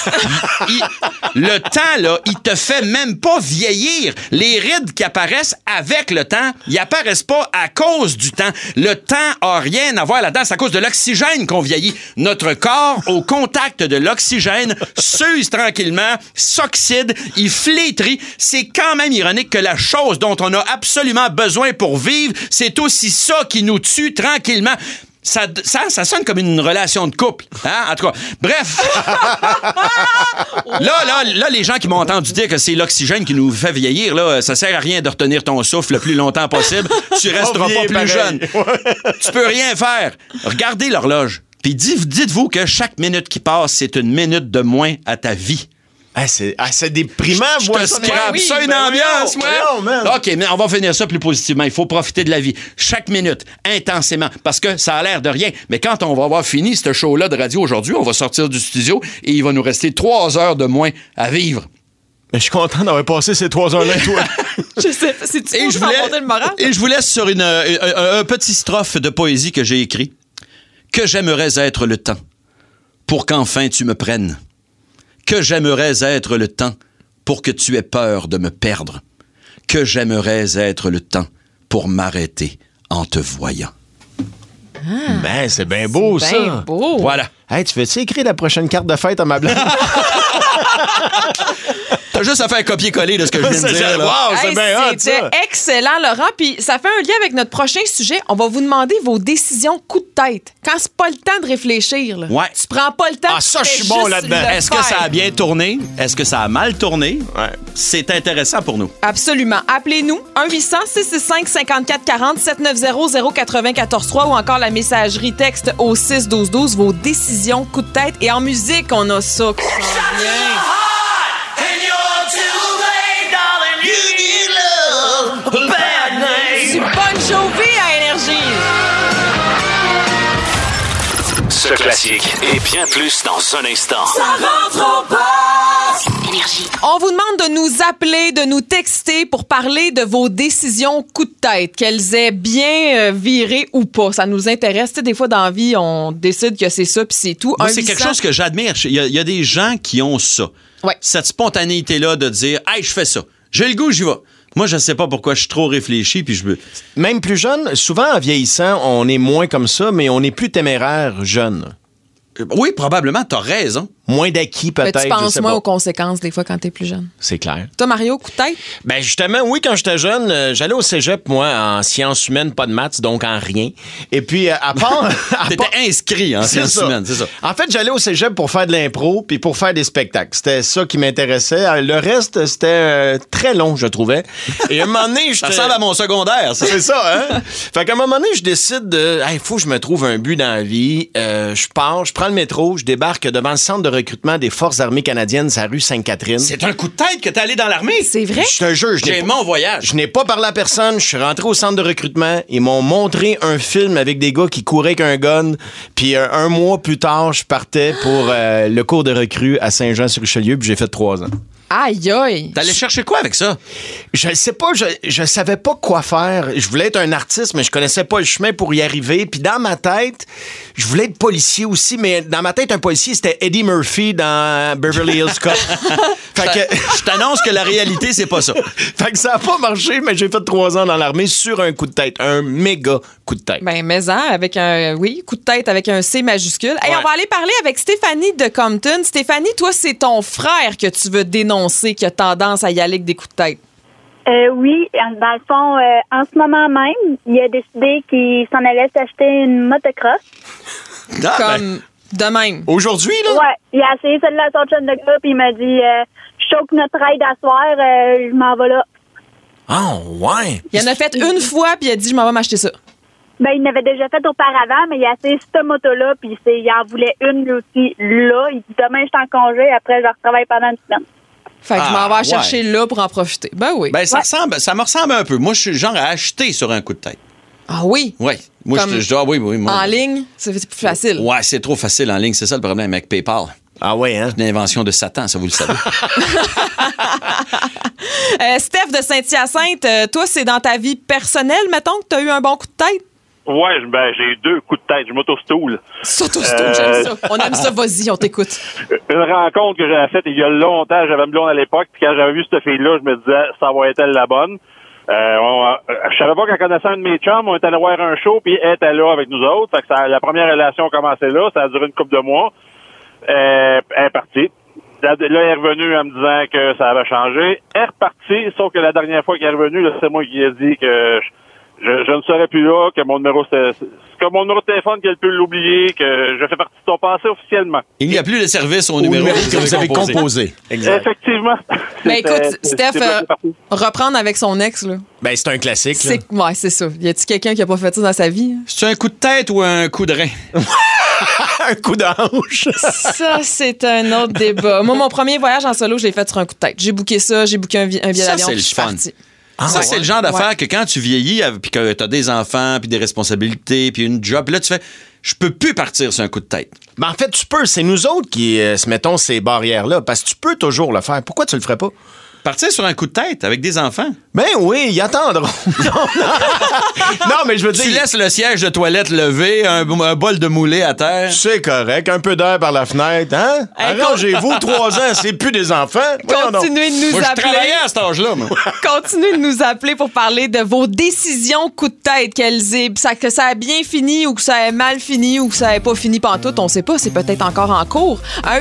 [SPEAKER 5] Le temps, là, il te fait même pas vieillir. Les rides qui apparaissent avec le temps, ils apparaissent pas à cause du temps. Le temps a rien à voir là-dedans. C'est à cause de l'oxygène qu'on vieillit. Notre corps, au contact de l'oxygène, s'use tranquillement, s'oxyde, il flétrit. C'est quand même ironique que la chose dont on a absolument besoin pour vivre, c'est aussi ça qui nous tue tranquillement. Ça sonne comme une relation de couple. Hein? En tout cas, bref. Là, les gens qui m'ont entendu dire que c'est l'oxygène qui nous fait vieillir, là, ça sert à rien de retenir ton souffle le plus longtemps possible. Tu resteras pas plus jeune. Tu peux rien faire. Regardez l'horloge. Puis dites-vous que chaque minute qui passe, c'est une minute de moins à ta vie.
[SPEAKER 4] C'est déprimant,
[SPEAKER 5] je te scrape ça, une ambiance, moi. OK, mais on va finir ça plus positivement. Il faut profiter de la vie. Chaque minute, intensément, parce que ça a l'air de rien. Mais quand on va avoir fini ce show-là de radio aujourd'hui, on va sortir du studio et il va nous rester 3 heures de moins à vivre.
[SPEAKER 4] Mais je suis content d'avoir passé ces 3 heures-là, toi.
[SPEAKER 3] Je sais, c'est-tu pour remonter le moral?
[SPEAKER 5] Et je vous laisse sur un petit strophe de poésie que j'ai écrit. Que j'aimerais être le temps pour qu'enfin tu me prennes. Que j'aimerais être le temps pour que tu aies peur de me perdre. Que j'aimerais être le temps pour m'arrêter en te voyant.
[SPEAKER 4] Ben, c'est bien beau, ça.
[SPEAKER 3] Bien beau.
[SPEAKER 5] Voilà.
[SPEAKER 4] Hey, tu veux-tu écrire la prochaine carte de fête à ma blonde?
[SPEAKER 5] T'as juste à faire copier-coller de ce que je viens de dire. Là.
[SPEAKER 4] Wow, c'est bien hot,
[SPEAKER 3] C'était
[SPEAKER 4] ça.
[SPEAKER 3] excellent, Laurent. Puis ça fait un lien avec notre prochain sujet. On va vous demander vos décisions coup de tête. Quand c'est pas le temps de réfléchir, là.
[SPEAKER 5] Ouais.
[SPEAKER 3] Tu prends pas le temps.
[SPEAKER 4] Ah, ça, je suis bon là-dedans.
[SPEAKER 5] Est-ce que ça a bien tourné? Est-ce que ça a mal tourné?
[SPEAKER 4] Ouais.
[SPEAKER 5] C'est intéressant pour nous.
[SPEAKER 3] Absolument. Appelez-nous 1-800-665-5440, 790-094-3 ou encore la messagerie texte au 61212. Vos décisions coup de tête. Et en musique, on a ça qui s'en vient. Du Bon Jovi à Énergie.
[SPEAKER 1] Ce classique et bien plus dans un instant.
[SPEAKER 3] Énergie. On vous demande de nous appeler, de nous texter pour parler de vos décisions coup de tête, qu'elles aient bien viré ou pas. Ça nous intéresse. Tu sais, des fois, dans la vie, on décide que c'est ça puis c'est tout.
[SPEAKER 5] Moi, c'est quelque chose que j'admire. Il y a des gens qui ont ça.
[SPEAKER 3] Ouais.
[SPEAKER 5] Cette spontanéité-là de dire « Hey, je fais ça. J'ai le goût, j'y vais. » Moi, je sais pas pourquoi je suis trop réfléchi puis je veux...
[SPEAKER 4] Même plus jeune, souvent en vieillissant, on est moins comme ça, mais on est plus téméraire jeune.
[SPEAKER 5] Oui, probablement, t'as raison.
[SPEAKER 4] Moins d'acquis, peut-être.
[SPEAKER 3] Mais tu
[SPEAKER 4] je
[SPEAKER 3] penses
[SPEAKER 4] sais
[SPEAKER 3] moins
[SPEAKER 4] pas.
[SPEAKER 3] aux conséquences des fois quand t'es plus jeune.
[SPEAKER 4] C'est clair.
[SPEAKER 3] Toi, Mario, coup de tête?
[SPEAKER 4] Ben justement, oui, quand j'étais jeune, j'allais au cégep, moi, en sciences humaines, pas de maths, donc en rien. Et puis, à part...
[SPEAKER 5] T'étais inscrit en sciences humaines, c'est ça.
[SPEAKER 4] En fait, j'allais au cégep pour faire de l'impro puis pour faire des spectacles. C'était ça qui m'intéressait. Le reste, c'était très long, je trouvais. Et à un moment donné...
[SPEAKER 5] Ça ressemble à mon secondaire, ça.
[SPEAKER 4] C'est ça, hein? Fait qu'à un moment donné, je décide de... Il faut que je me trouve un but dans la vie. Je pars, je prends le métro, je débarque devant le centre de recrutement des Forces armées canadiennes, c'est la rue Sainte-Catherine.
[SPEAKER 5] C'est un coup de tête que t'es allé dans l'armée.
[SPEAKER 3] C'est vrai?
[SPEAKER 4] Je te jure,
[SPEAKER 5] J'ai mon voyage.
[SPEAKER 4] je n'ai pas parlé à personne. Je suis rentré au centre de recrutement. Ils m'ont montré un film avec des gars qui couraient avec un gun. Puis un mois plus tard, je partais pour le cours de recrue à Saint-Jean-sur-Richelieu. Puis j'ai fait 3 ans.
[SPEAKER 3] Aïe, aïe.
[SPEAKER 5] T'allais chercher quoi avec ça?
[SPEAKER 4] Je sais pas, je savais pas quoi faire. Je voulais être un artiste, mais je connaissais pas le chemin pour y arriver. Puis dans ma tête, je voulais être policier aussi, mais dans ma tête, un policier, c'était Eddie Murphy dans Beverly Hills Cop. Fait que
[SPEAKER 5] je t'annonce que la réalité, c'est pas ça.
[SPEAKER 4] Fait que ça a pas marché, mais j'ai fait 3 ans dans l'armée sur un coup de tête. Un méga coup de tête.
[SPEAKER 3] Ben, avec un, coup de tête avec un C majuscule. Hey,
[SPEAKER 4] Ouais.
[SPEAKER 3] on va aller parler avec Stéphanie de Compton. Stéphanie, toi, c'est ton frère que tu veux dénoncer qui a tendance à y aller avec des coups de tête.
[SPEAKER 8] Oui, dans le fond, en ce moment même, il a décidé qu'il s'en allait s'acheter une motocross.
[SPEAKER 3] Comme de même.
[SPEAKER 4] Aujourd'hui, là?
[SPEAKER 8] Ouais, il a essayé celle-là à son chum de gars, puis il m'a dit je choque notre ride à soir, je m'en vais là.
[SPEAKER 4] Ah, ouais.
[SPEAKER 3] Il en a fait une fois, puis il a dit je m'en vais m'acheter ça.
[SPEAKER 8] Ben, il l'avait déjà fait auparavant, mais il a essayé cette moto-là, puis il en voulait une lui aussi là. Il dit demain, je suis en congé, après, je retravaille pendant une semaine.
[SPEAKER 3] Fait que je m'en vais chercher là pour en profiter. Ben oui.
[SPEAKER 5] Ben, ça me ressemble un peu. Moi, je suis le genre à acheter sur un coup de tête.
[SPEAKER 3] Ah oui?
[SPEAKER 5] Oui. Moi,
[SPEAKER 3] Comme
[SPEAKER 5] je dois, oui. Moi,
[SPEAKER 3] en ligne, c'est plus facile.
[SPEAKER 5] Ouais, c'est trop facile en ligne. C'est ça le problème avec PayPal.
[SPEAKER 4] Ah ouais, hein?
[SPEAKER 5] C'est une invention de Satan, ça, vous le savez.
[SPEAKER 3] Steph de Saint-Hyacinthe, toi, c'est dans ta vie personnelle, mettons, que tu as eu un bon coup de tête?
[SPEAKER 10] Ouais, j'ai eu 2 coups de tête. Je m'auto-stoule.
[SPEAKER 3] S'auto-stoule, j'aime ça. On aime ça, vas-y, on t'écoute.
[SPEAKER 10] Une rencontre que j'avais faite il y a longtemps, j'avais une blonde à l'époque, puis quand j'avais vu cette fille-là, je me disais, ça va être elle la bonne. Je savais pas qu'elle connaissait un de mes chums, on était allé voir un show, puis elle était là avec nous autres. Fait que la première relation a commencé là, ça a duré une couple de mois. Elle est partie. Là, elle est revenue en me disant que ça avait changé. Elle est repartie, sauf que la dernière fois qu'elle est revenue, là, c'est moi qui ai dit que je ne serais plus là, que mon numéro de téléphone, qu'elle peut l'oublier, que je fais partie de son passé officiellement.
[SPEAKER 5] Il n'y a plus de service au numéro
[SPEAKER 4] que vous avez composé.
[SPEAKER 10] Exact. Effectivement.
[SPEAKER 3] Ben écoute, Steph, reprendre avec son ex, là.
[SPEAKER 4] Ben, c'est un classique. Là.
[SPEAKER 3] Ouais, c'est ça. Y a-t-il quelqu'un qui a pas fait ça dans sa vie?
[SPEAKER 5] C'est un coup de tête ou un coup de rein?
[SPEAKER 4] Un coup d'ange.
[SPEAKER 3] Ça, c'est un autre débat. Moi, mon premier voyage en solo, je l'ai fait sur un coup de tête. J'ai booké ça, j'ai booké un billet d'avion, puis je suis partie.
[SPEAKER 5] C'est le genre d'affaire que quand tu vieillis, puis que t'as des enfants, puis des responsabilités, puis une job, puis là, tu fais « Je peux plus partir sur un coup de tête. »
[SPEAKER 4] Ben, en fait, tu peux. C'est nous autres qui se mettons ces barrières-là, parce que tu peux toujours le faire. Pourquoi tu le ferais pas?
[SPEAKER 5] Partir sur un coup de tête avec des enfants?
[SPEAKER 4] Ben oui, ils attendront. Non, mais je veux dire...
[SPEAKER 5] Tu laisses le siège de toilette levé, un bol de moulé à terre.
[SPEAKER 4] C'est correct, un peu d'air par la fenêtre, hein?
[SPEAKER 3] Hey,
[SPEAKER 4] arrangez-vous, 3 ans, c'est plus des enfants.
[SPEAKER 3] Continuez de nous
[SPEAKER 5] moi,
[SPEAKER 3] appeler.
[SPEAKER 5] je travaillais à cet âge-là, moi.
[SPEAKER 3] Continuez de nous appeler pour parler de vos décisions coup de tête, que ça a bien fini ou que ça a mal fini ou que ça n'a pas fini pantoute, on sait pas, c'est peut-être encore en cours.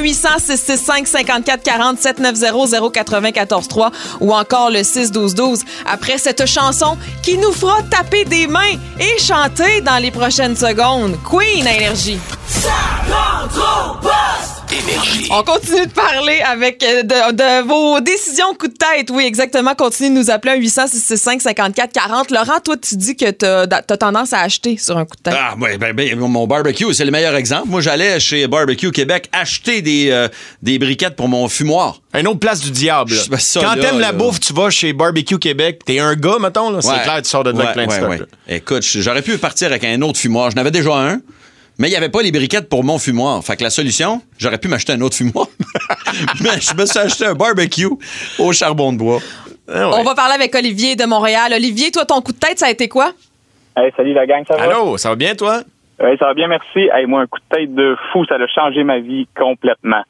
[SPEAKER 3] 1-800-665-5440, 790-094-3 ou encore le 6-12-12. Après cette chanson qui nous fera taper des mains et chanter dans les prochaines secondes. Queen à Énergie.
[SPEAKER 6] Ça rentre au poste!
[SPEAKER 1] Énergie.
[SPEAKER 3] On continue de parler avec de vos décisions coup de tête. Oui, exactement. Continuez de nous appeler à 800-665-5440. Laurent, toi, tu dis que t'as tendance à acheter sur un coup de tête.
[SPEAKER 5] Ah, ben, mon barbecue, c'est le meilleur exemple. Moi, j'allais chez Barbecue Québec acheter des briquettes pour mon fumoir.
[SPEAKER 4] Une autre place du diable.
[SPEAKER 5] Ben, ça,
[SPEAKER 4] quand
[SPEAKER 5] là,
[SPEAKER 4] t'aimes la bouffe, tu vas chez Barbecue Québec. T'es un gars, mettons, là. C'est clair, tu sors de là avec plein de stock.
[SPEAKER 5] Écoute, j'aurais pu partir avec un autre fumoir. J'en avais déjà un. Mais il n'y avait pas les briquettes pour mon fumoir. Fait que la solution, j'aurais pu m'acheter un autre fumoir. Mais je me suis acheté un barbecue au charbon de bois.
[SPEAKER 4] Ah ouais.
[SPEAKER 3] On va parler avec Olivier de Montréal. Olivier, toi, ton coup de tête, ça a été quoi?
[SPEAKER 7] Hey, salut la gang, ça va?
[SPEAKER 4] Allô, ça va bien, toi?
[SPEAKER 7] Oui, ça va bien, merci. Hey, moi, un coup de tête de fou, ça a changé ma vie complètement.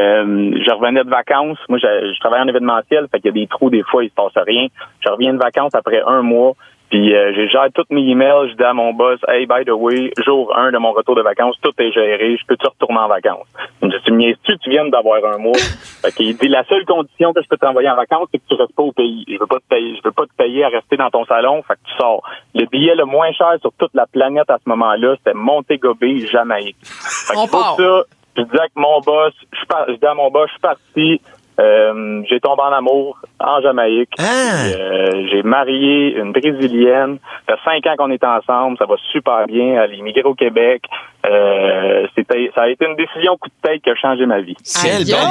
[SPEAKER 7] Je revenais de vacances. Moi, je travaille en événementiel, fait qu'il y a des trous, des fois, il se passe rien. Je reviens de vacances après 1 mois. Puis je gère tous mes emails, je dis à mon boss, hey, by the way, jour 1 de mon retour de vacances, tout est géré, je peux-tu retourner en vacances? Il me dit, tu me niaises-tu, tu viens d'avoir 1 mois. Fait qu'il dit, la seule condition que je peux t'envoyer en vacances, c'est que tu restes pas au pays. Je veux pas te payer à rester dans ton salon, fait que tu sors. Le billet le moins cher sur toute la planète à ce moment-là, c'était Montego Bay, Jamaïque. Fait que pour ça, je dis à mon boss, je dis à mon boss, je suis parti. J'ai tombé en amour en Jamaïque. J'ai marié une Brésilienne. Ça fait 5 ans qu'on est ensemble. Ça va super bien. Elle est immigrée au Québec. Ça a été une décision coup de tête qui a changé ma vie.
[SPEAKER 5] C'est bon,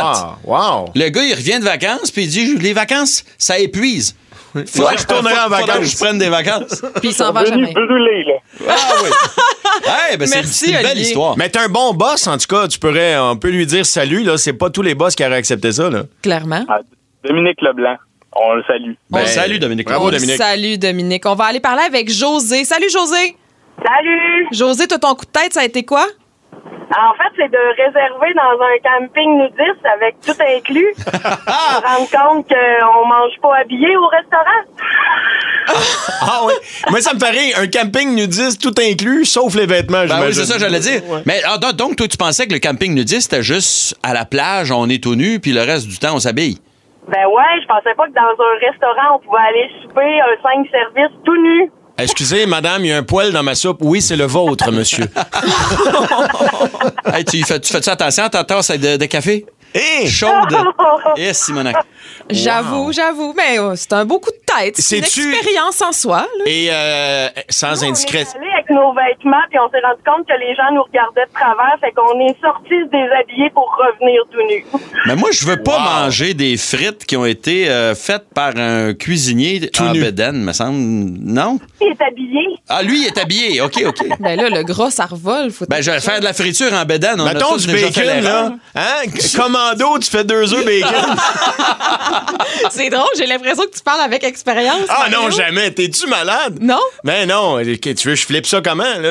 [SPEAKER 5] wow. Le gars, il revient de vacances puis il dit, les vacances, ça épuise. Faut que je retournerai en vacances. Je prenne des vacances.
[SPEAKER 3] Puis il s'en va jamais.
[SPEAKER 7] Brûlé, là.
[SPEAKER 5] oui. Ouais, ben
[SPEAKER 3] Merci,
[SPEAKER 5] c'est une belle
[SPEAKER 3] Olivier.
[SPEAKER 5] histoire.
[SPEAKER 4] Mais t'es un bon boss, en tout cas. On peut lui dire salut, là. C'est pas tous les boss qui auraient accepté ça, là.
[SPEAKER 3] Clairement.
[SPEAKER 7] Ah, Dominique Leblanc, on le salue.
[SPEAKER 5] Ben, salut, Dominique.
[SPEAKER 4] Bravo,
[SPEAKER 3] On le
[SPEAKER 4] Dominique.
[SPEAKER 3] salue, Dominique. On va aller parler avec José. Salut, José.
[SPEAKER 8] Salut!
[SPEAKER 3] José, toi, ton coup de tête, ça a été quoi?
[SPEAKER 8] En fait, c'est de réserver dans un camping nudiste avec tout inclus. Rendre compte qu'on mange pas habillé au restaurant.
[SPEAKER 4] Ah oui. Moi, ça me fait rire. Un camping nudiste, tout inclus, sauf les vêtements,
[SPEAKER 5] Ben oui,
[SPEAKER 4] j'imagine.
[SPEAKER 5] c'est ça, j'allais dire.
[SPEAKER 4] Ouais.
[SPEAKER 5] Mais donc, toi, tu pensais que le camping nudiste, c'était juste à la plage, on est tout nu, puis le reste du temps, on s'habille.
[SPEAKER 8] Ben ouais, je pensais pas que dans un restaurant, on pouvait aller souper un 5 services tout nu.
[SPEAKER 4] Excusez, madame, il y a un poil dans ma soupe. Oui, c'est le vôtre, monsieur.
[SPEAKER 5] Hey, tu fais-tu attention à ta tasse de café?
[SPEAKER 4] Hé!
[SPEAKER 5] Chaude. Eh, Simonac.
[SPEAKER 3] J'avoue. Mais c'est un beau coup de tête. C'est une
[SPEAKER 4] C'est-tu-
[SPEAKER 3] expérience en soi. Là.
[SPEAKER 4] Et sans
[SPEAKER 8] On
[SPEAKER 4] indiscrétion.
[SPEAKER 8] est allé avec nos vêtements, puis on s'est rendu compte que les gens nous regardaient de travers, fait qu'on est sortis se déshabiller pour revenir tout nus.
[SPEAKER 5] Mais moi, je veux pas manger des frites qui ont été faites par un cuisinier
[SPEAKER 4] Tout
[SPEAKER 5] en
[SPEAKER 4] nu.
[SPEAKER 5] bédaine, me semble. Non?
[SPEAKER 8] Il est habillé.
[SPEAKER 5] Ah, lui, il est habillé. OK.
[SPEAKER 3] Ben là, le gras, ça revole. Faut
[SPEAKER 5] Ben, je vais faire de la friture en bédaine. On a
[SPEAKER 4] Mettons
[SPEAKER 5] tous
[SPEAKER 4] du
[SPEAKER 5] déjà fait
[SPEAKER 4] bacon,
[SPEAKER 5] l'erreur.
[SPEAKER 4] là. Hein? Commando, tu fais 2 œufs bacon.
[SPEAKER 3] C'est drôle, j'ai l'impression que tu parles avec expérience.
[SPEAKER 4] Ah non,
[SPEAKER 3] Mario.
[SPEAKER 4] jamais. T'es-tu malade?
[SPEAKER 3] Non?
[SPEAKER 4] Mais non. Tu veux que je flippe ça comment, là?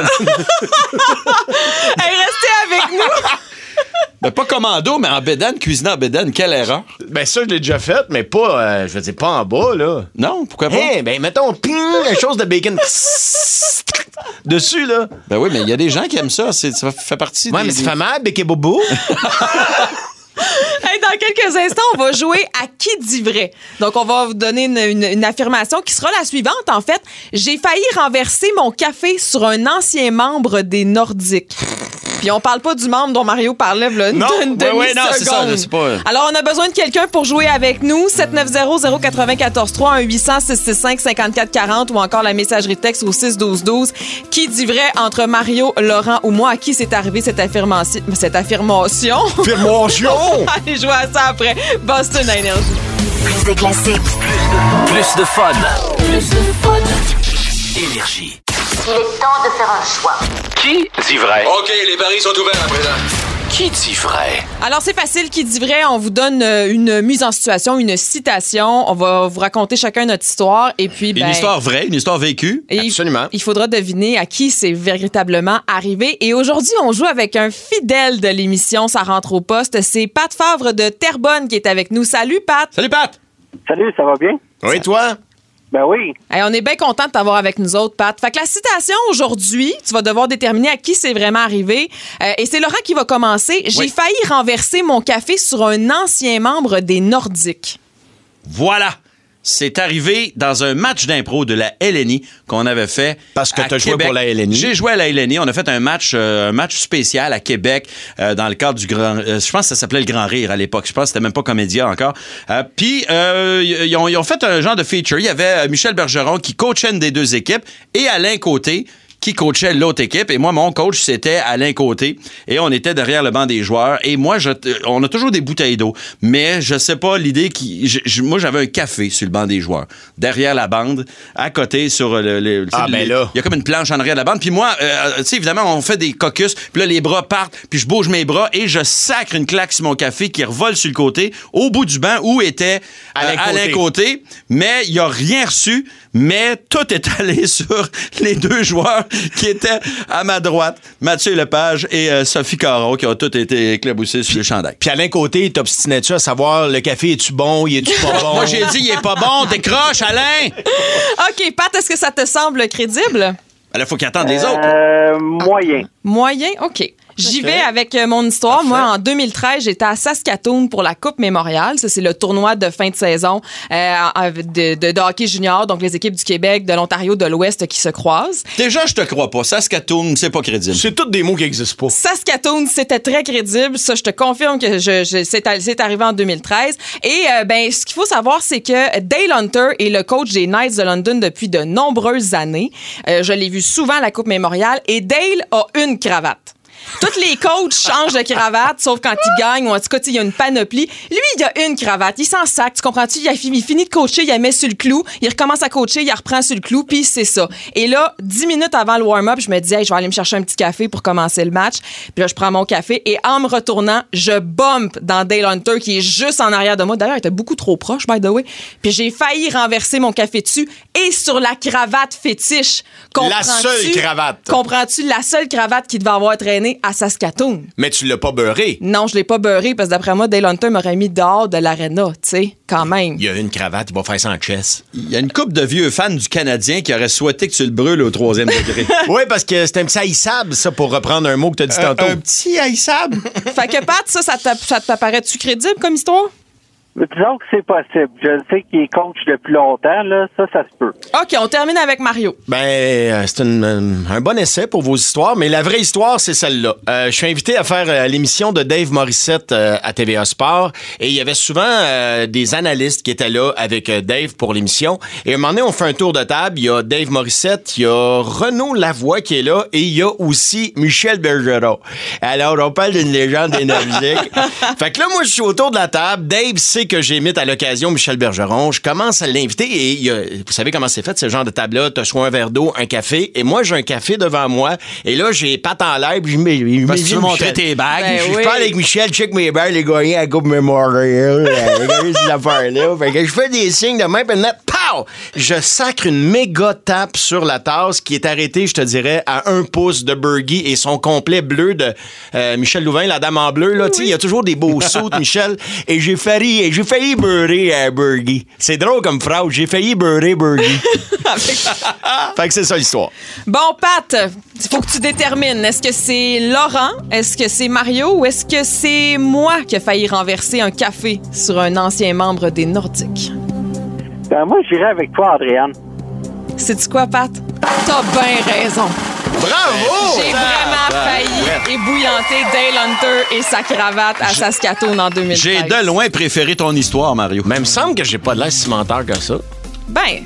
[SPEAKER 3] Hey, restez avec nous.
[SPEAKER 5] Ben, pas commando, mais en bédaine, cuisiner en bédaine. Quelle erreur.
[SPEAKER 4] Ben ça, je l'ai déjà fait, mais pas, je veux dire, pas en bas, là.
[SPEAKER 5] Non, pourquoi pas?
[SPEAKER 4] Hey, ben mettons, ping, une chose de bacon. Dessus, là.
[SPEAKER 5] Ben oui, mais il y a des gens qui aiment ça. Ça fait partie
[SPEAKER 4] Ouais,
[SPEAKER 5] des...
[SPEAKER 4] mais ça fait mal, bec et bobo.
[SPEAKER 3] Hey, dans quelques instants, on va jouer à qui dit vrai. Donc, on va vous donner une affirmation qui sera la suivante, en fait. J'ai failli renverser mon café sur un ancien membre des Nordiques. Puis on parle pas du membre dont Mario parlait là,
[SPEAKER 4] Non,
[SPEAKER 3] d'une
[SPEAKER 4] ouais,
[SPEAKER 3] demi-seconde.
[SPEAKER 5] non, c'est ça, là, c'est pas-
[SPEAKER 3] Alors, on a besoin de quelqu'un pour jouer avec nous. 790-094-3, 1-800-665-5440 ou encore la messagerie texte au 612-12. Qui dit vrai entre Mario, Laurent ou moi? À qui c'est arrivé cette affirmation?
[SPEAKER 4] Affirmation!
[SPEAKER 3] Allez jouer à ça après. Boston à Énergie.
[SPEAKER 1] Plus de classiques. Plus de fun. Plus de fun. Énergie.
[SPEAKER 11] Il est temps de faire un choix.
[SPEAKER 1] Qui dit vrai?
[SPEAKER 12] OK, les paris sont ouverts à présent.
[SPEAKER 1] Qui dit vrai?
[SPEAKER 3] Alors, c'est facile, qui dit vrai. On vous donne une mise en situation, une citation. On va vous raconter chacun notre histoire. Et puis,
[SPEAKER 5] Une histoire vraie, une histoire vécue.
[SPEAKER 3] Et
[SPEAKER 4] Absolument.
[SPEAKER 3] Il faudra deviner à qui c'est véritablement arrivé. Et aujourd'hui, on joue avec un fidèle de l'émission Ça rentre au poste. C'est Pat Favre de Terrebonne qui est avec nous. Salut, Pat.
[SPEAKER 5] Salut, Pat.
[SPEAKER 7] Salut, ça va bien?
[SPEAKER 4] Oui, toi?
[SPEAKER 7] Ben oui.
[SPEAKER 3] Hey, on est bien content de t'avoir avec nous autres, Pat. Fait que la citation aujourd'hui, tu vas devoir déterminer à qui c'est vraiment arrivé. Et c'est Laurent qui va commencer. J'ai failli renverser mon café sur un ancien membre des Nordiques.
[SPEAKER 5] Voilà. C'est arrivé dans un match d'impro de la LNI qu'on avait fait.
[SPEAKER 4] Parce que
[SPEAKER 5] à
[SPEAKER 4] t'as joué
[SPEAKER 5] Québec.
[SPEAKER 4] pour la LNI.
[SPEAKER 5] J'ai joué à la LNI. On a fait un match spécial à Québec dans le cadre du grand. Je pense que ça s'appelait le Grand Rire à l'époque. Je pense que c'était même pas Comédia encore. Puis ils ont fait un genre de feature. Il y avait Michel Bergeron qui coachait une des deux équipes et Alain Côté qui coachait l'autre équipe. Et moi, mon coach, c'était Alain Côté. Et on était derrière le banc des joueurs. Et moi, on a toujours des bouteilles d'eau. Mais je sais pas, l'idée moi, j'avais un café sur le banc des joueurs. Derrière la bande, à côté, sur là. Il y a comme une planche en arrière de la bande. Puis moi, tu sais, évidemment, on fait des caucus. Puis là, les bras partent. Puis je bouge mes bras et je sacre une claque sur mon café qui revole sur le côté, au bout du banc où était Alain Côté. Mais il a rien reçu. Mais tout est allé sur les deux joueurs qui étaient à ma droite, Mathieu Lepage et Sophie Caron, qui ont tous été éclaboussés sur le chandail.
[SPEAKER 4] Puis Alain Côté, il t'obstinait-tu à savoir le café, es-tu bon, il est-tu pas bon?
[SPEAKER 5] Moi, j'ai dit, il est pas bon, décroche, Alain!
[SPEAKER 3] OK, Pat, est-ce que ça te semble crédible?
[SPEAKER 5] Il faut qu'il attende les autres.
[SPEAKER 7] Moyen.
[SPEAKER 3] Moyen? OK. J'y vais avec mon histoire.
[SPEAKER 5] Parfait.
[SPEAKER 3] Moi, en 2013, j'étais à Saskatoon pour la Coupe Mémorial. Ça, c'est le tournoi de fin de saison de hockey junior, donc les équipes du Québec, de l'Ontario, de l'Ouest qui se croisent.
[SPEAKER 5] Déjà, je te crois pas. Saskatoon, c'est pas crédible.
[SPEAKER 4] C'est tous des mots qui n'existent pas.
[SPEAKER 3] Saskatoon, c'était très crédible. Ça, je te confirme que c'est arrivé en 2013. Et ce qu'il faut savoir, c'est que Dale Hunter est le coach des Knights de London depuis de nombreuses années. Je l'ai vu souvent à la Coupe Mémorial. Et Dale a une cravate. Tous les coachs changent de cravate, sauf quand ils gagnent, ou en tout cas, il y a une panoplie. Lui, il a une cravate, il s'en sac, tu comprends-tu? Il finit de coacher, il la met sur le clou, il recommence à coacher, il la reprend sur le clou, puis c'est ça. Et là, 10 minutes avant le warm-up, je me dis, hey, je vais aller me chercher un petit café pour commencer le match. Puis là, je prends mon café, et en me retournant, je bump dans Dale Hunter, qui est juste en arrière de moi. D'ailleurs, il était beaucoup trop proche, by the way. Puis j'ai failli renverser mon café dessus, et sur la cravate fétiche.
[SPEAKER 4] La seule cravate.
[SPEAKER 3] Comprends-tu? La seule cravate qui devait avoir traîné à Saskatoon.
[SPEAKER 4] Mais tu l'as pas beurré.
[SPEAKER 3] Non, je l'ai pas beurré parce que d'après moi, Dale Hunter m'aurait mis dehors de l'aréna, tu sais, quand même.
[SPEAKER 4] Il y a une cravate, il va faire ça en chess.
[SPEAKER 5] Il y a une couple de vieux fans du Canadien qui auraient souhaité que tu le brûles au 3e degré.
[SPEAKER 4] Oui, parce que c'est un petit haïssable, ça, pour reprendre un mot que tu as dit tantôt.
[SPEAKER 5] Un petit haïssable.
[SPEAKER 3] Fait que Pat, ça t'apparaît-tu crédible comme histoire?
[SPEAKER 13] Disons que c'est possible. Je sais qu'il est coach depuis longtemps, là. Ça se peut.
[SPEAKER 3] OK, on termine avec Mario.
[SPEAKER 4] C'est un bon essai pour vos histoires, mais la vraie histoire, c'est celle-là. Je suis invité à faire l'émission de Dave Morissette à TVA Sport, et il y avait souvent des analystes qui étaient là avec Dave pour l'émission. Et à un moment donné, on fait un tour de table. Il y a Dave Morissette, il y a Renaud Lavoie qui est là, et il y a aussi Michel Bergeron. Alors, on parle d'une légende énergique. Fait que là, moi, je suis autour de la table. Dave sait que j'imite à l'occasion Michel Bergeron. Je commence à l'inviter et vous savez comment c'est fait, ce genre de table-là. T'as soit un verre d'eau, un café, et moi, j'ai un café devant moi, et là, j'ai pattes en l'air, puis
[SPEAKER 5] parce que tu veux montrer tes bagues.
[SPEAKER 4] Je parle avec Michel, check mes bagues, les gagnés à la Coupe Memorial, ces affaires-là. Fait que je fais des signes de main, puis là, pow! Je sacre une méga tape sur la tasse qui est arrêtée, je te dirais, à 1 pouce de Bergie et son complet bleu de Michel Louvain, la dame en bleu, là. Tu sais, il y a toujours des beaux sauts de Michel, et j'ai failli beurrer Bergie. C'est drôle comme phrase. J'ai failli beurrer Bergie. Fait que c'est ça l'histoire.
[SPEAKER 3] Bon, Pat, il faut que tu détermines. Est-ce que c'est Laurent? Est-ce que c'est Mario? Ou est-ce que c'est moi qui ai failli renverser un café sur un ancien membre des Nordiques?
[SPEAKER 13] Moi, j'irais avec toi, Adrienne.
[SPEAKER 3] Sais-tu quoi, Pat? T'as bien raison.
[SPEAKER 4] Bravo!
[SPEAKER 3] J'ai vraiment failli ébouillanter Dale Hunter et sa cravate à Saskatoon en 2013.
[SPEAKER 5] J'ai de loin préféré ton histoire, Mario.
[SPEAKER 4] Mais il me semble que j'ai pas de l'air si menteur que ça.
[SPEAKER 3] Ben...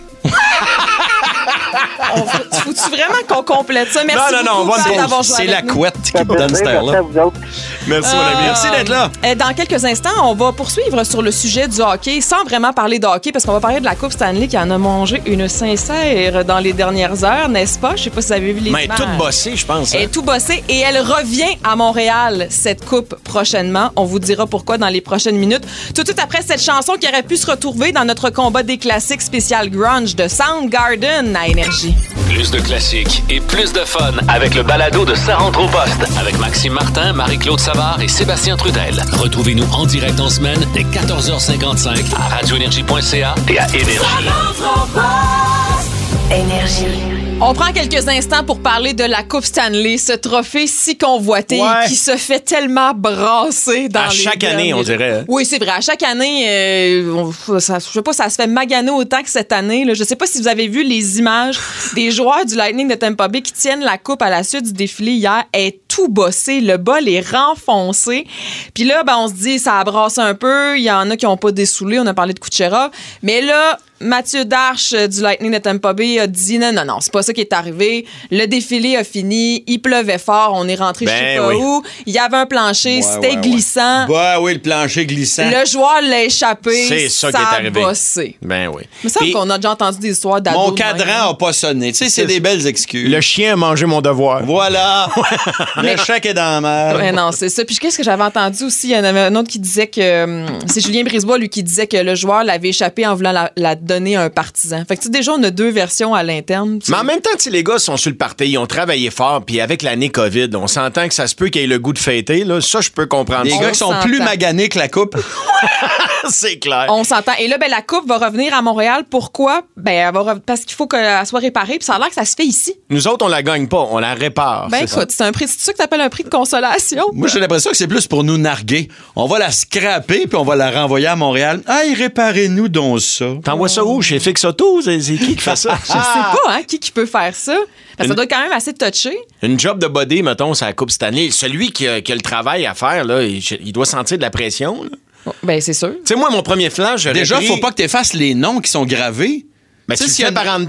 [SPEAKER 3] Faut-tu vraiment qu'on complète ça? Merci beaucoup, Pat, d'avoir joué
[SPEAKER 5] c'est
[SPEAKER 3] avec
[SPEAKER 5] la
[SPEAKER 3] nous.
[SPEAKER 5] couette qui me donne cette heure-là.
[SPEAKER 4] Merci, mon ami.
[SPEAKER 5] Merci d'être là.
[SPEAKER 3] Dans quelques instants, on va poursuivre sur le sujet du hockey sans vraiment parler de hockey parce qu'on va parler de la Coupe Stanley qui en a mangé une sincère dans les dernières heures, n'est-ce pas? Je sais pas si vous avez vu les images.
[SPEAKER 4] Mais toute bossée, je pense.
[SPEAKER 3] Elle est tout bossée et elle revient à Montréal, cette coupe, prochainement. On vous dira pourquoi dans les prochaines minutes. Tout de suite après cette chanson qui aurait pu se retrouver dans notre combat des classiques spécial grunge de Soundgarden à Énergie.
[SPEAKER 1] Plus de classiques et plus de fun avec le balado de Ça rentre au poste avec Maxime Martin, Marie-Claude Savard et Sébastien Trudel. Retrouvez-nous en direct en semaine dès 14h55 à radioénergie.ca et à
[SPEAKER 11] Énergie.
[SPEAKER 3] On prend quelques instants pour parler de la Coupe Stanley, ce trophée si convoité qui se fait tellement brasser dans les
[SPEAKER 4] chaque année, on dirait.
[SPEAKER 3] Oui, c'est vrai. À chaque année, je sais pas, ça se fait maganer autant que cette année. Là. Je sais pas si vous avez vu les images des joueurs du Lightning de Tampa Bay qui tiennent la coupe à la suite du défilé hier. Elle est tout bossé, le bol est renfoncé. Puis là, on se dit, ça brasse un peu. Il y en a qui n'ont pas dessoulé. On a parlé de Kucherov. Mais là, Mathieu Darche du Lightning de Tampa Bay a dit non, c'est pas ça qui est arrivé. Le défilé a fini, il pleuvait fort, on est rentré je sais pas où. Il y avait un plancher, c'était glissant.
[SPEAKER 5] Oui, le plancher glissant.
[SPEAKER 3] Le joueur l'a échappé,
[SPEAKER 4] c'est ça qui est arrivé.
[SPEAKER 3] Bossé.
[SPEAKER 4] Ben oui.
[SPEAKER 3] Il me semble qu'on a déjà entendu des histoires d'ados.
[SPEAKER 5] Mon cadran a pas sonné. Tu sais, c'est des belles excuses.
[SPEAKER 4] Le chien a mangé mon devoir.
[SPEAKER 5] Voilà. Le chèque est dans la mer.
[SPEAKER 3] Ouais, non, c'est ça. Puis qu'est-ce que j'avais entendu aussi? Il y en avait un autre qui disait que... c'est Julien Brisebois, lui, qui disait que le joueur l'avait échappé en voulant la donner à un partisan. Fait que déjà, on a deux versions à l'interne.
[SPEAKER 4] Mais en même temps, les gars sont sur le party, ils ont travaillé fort, puis avec l'année COVID, on s'entend que ça se peut qu'il y ait le goût de fêter. Là. Ça, je peux comprendre.
[SPEAKER 5] Les gars qui sont plus maganés que la coupe.
[SPEAKER 4] C'est clair.
[SPEAKER 3] On s'entend. Et là, la coupe va revenir à Montréal. Pourquoi? Parce qu'il faut qu'elle soit réparée, puis ça a l'air que ça se fait ici.
[SPEAKER 4] Nous autres, on la gagne pas, on la répare.
[SPEAKER 3] Écoute, c'est un prix, c'est ça que t'appelles un prix de consolation.
[SPEAKER 5] Moi, j'ai l'impression que c'est plus pour nous narguer. On va la scraper, puis on va la renvoyer à Montréal. Hey, réparez-nous donc ça.
[SPEAKER 4] T'envoies ça où? Chez Fix Auto? C'est qui fait ça?
[SPEAKER 3] Je sais pas, qui peut faire ça. Parce que ça doit être quand même assez touché.
[SPEAKER 4] Une job de body, mettons, c'est la Coupe Stanley. Celui qui a le travail à faire, là, il doit sentir de la pression. Là.
[SPEAKER 3] C'est sûr.
[SPEAKER 4] Tu sais, moi, mon premier flash,
[SPEAKER 5] déjà, faut pas que tu effaces les noms qui sont gravés.
[SPEAKER 4] Mais tu le fais par en dedans.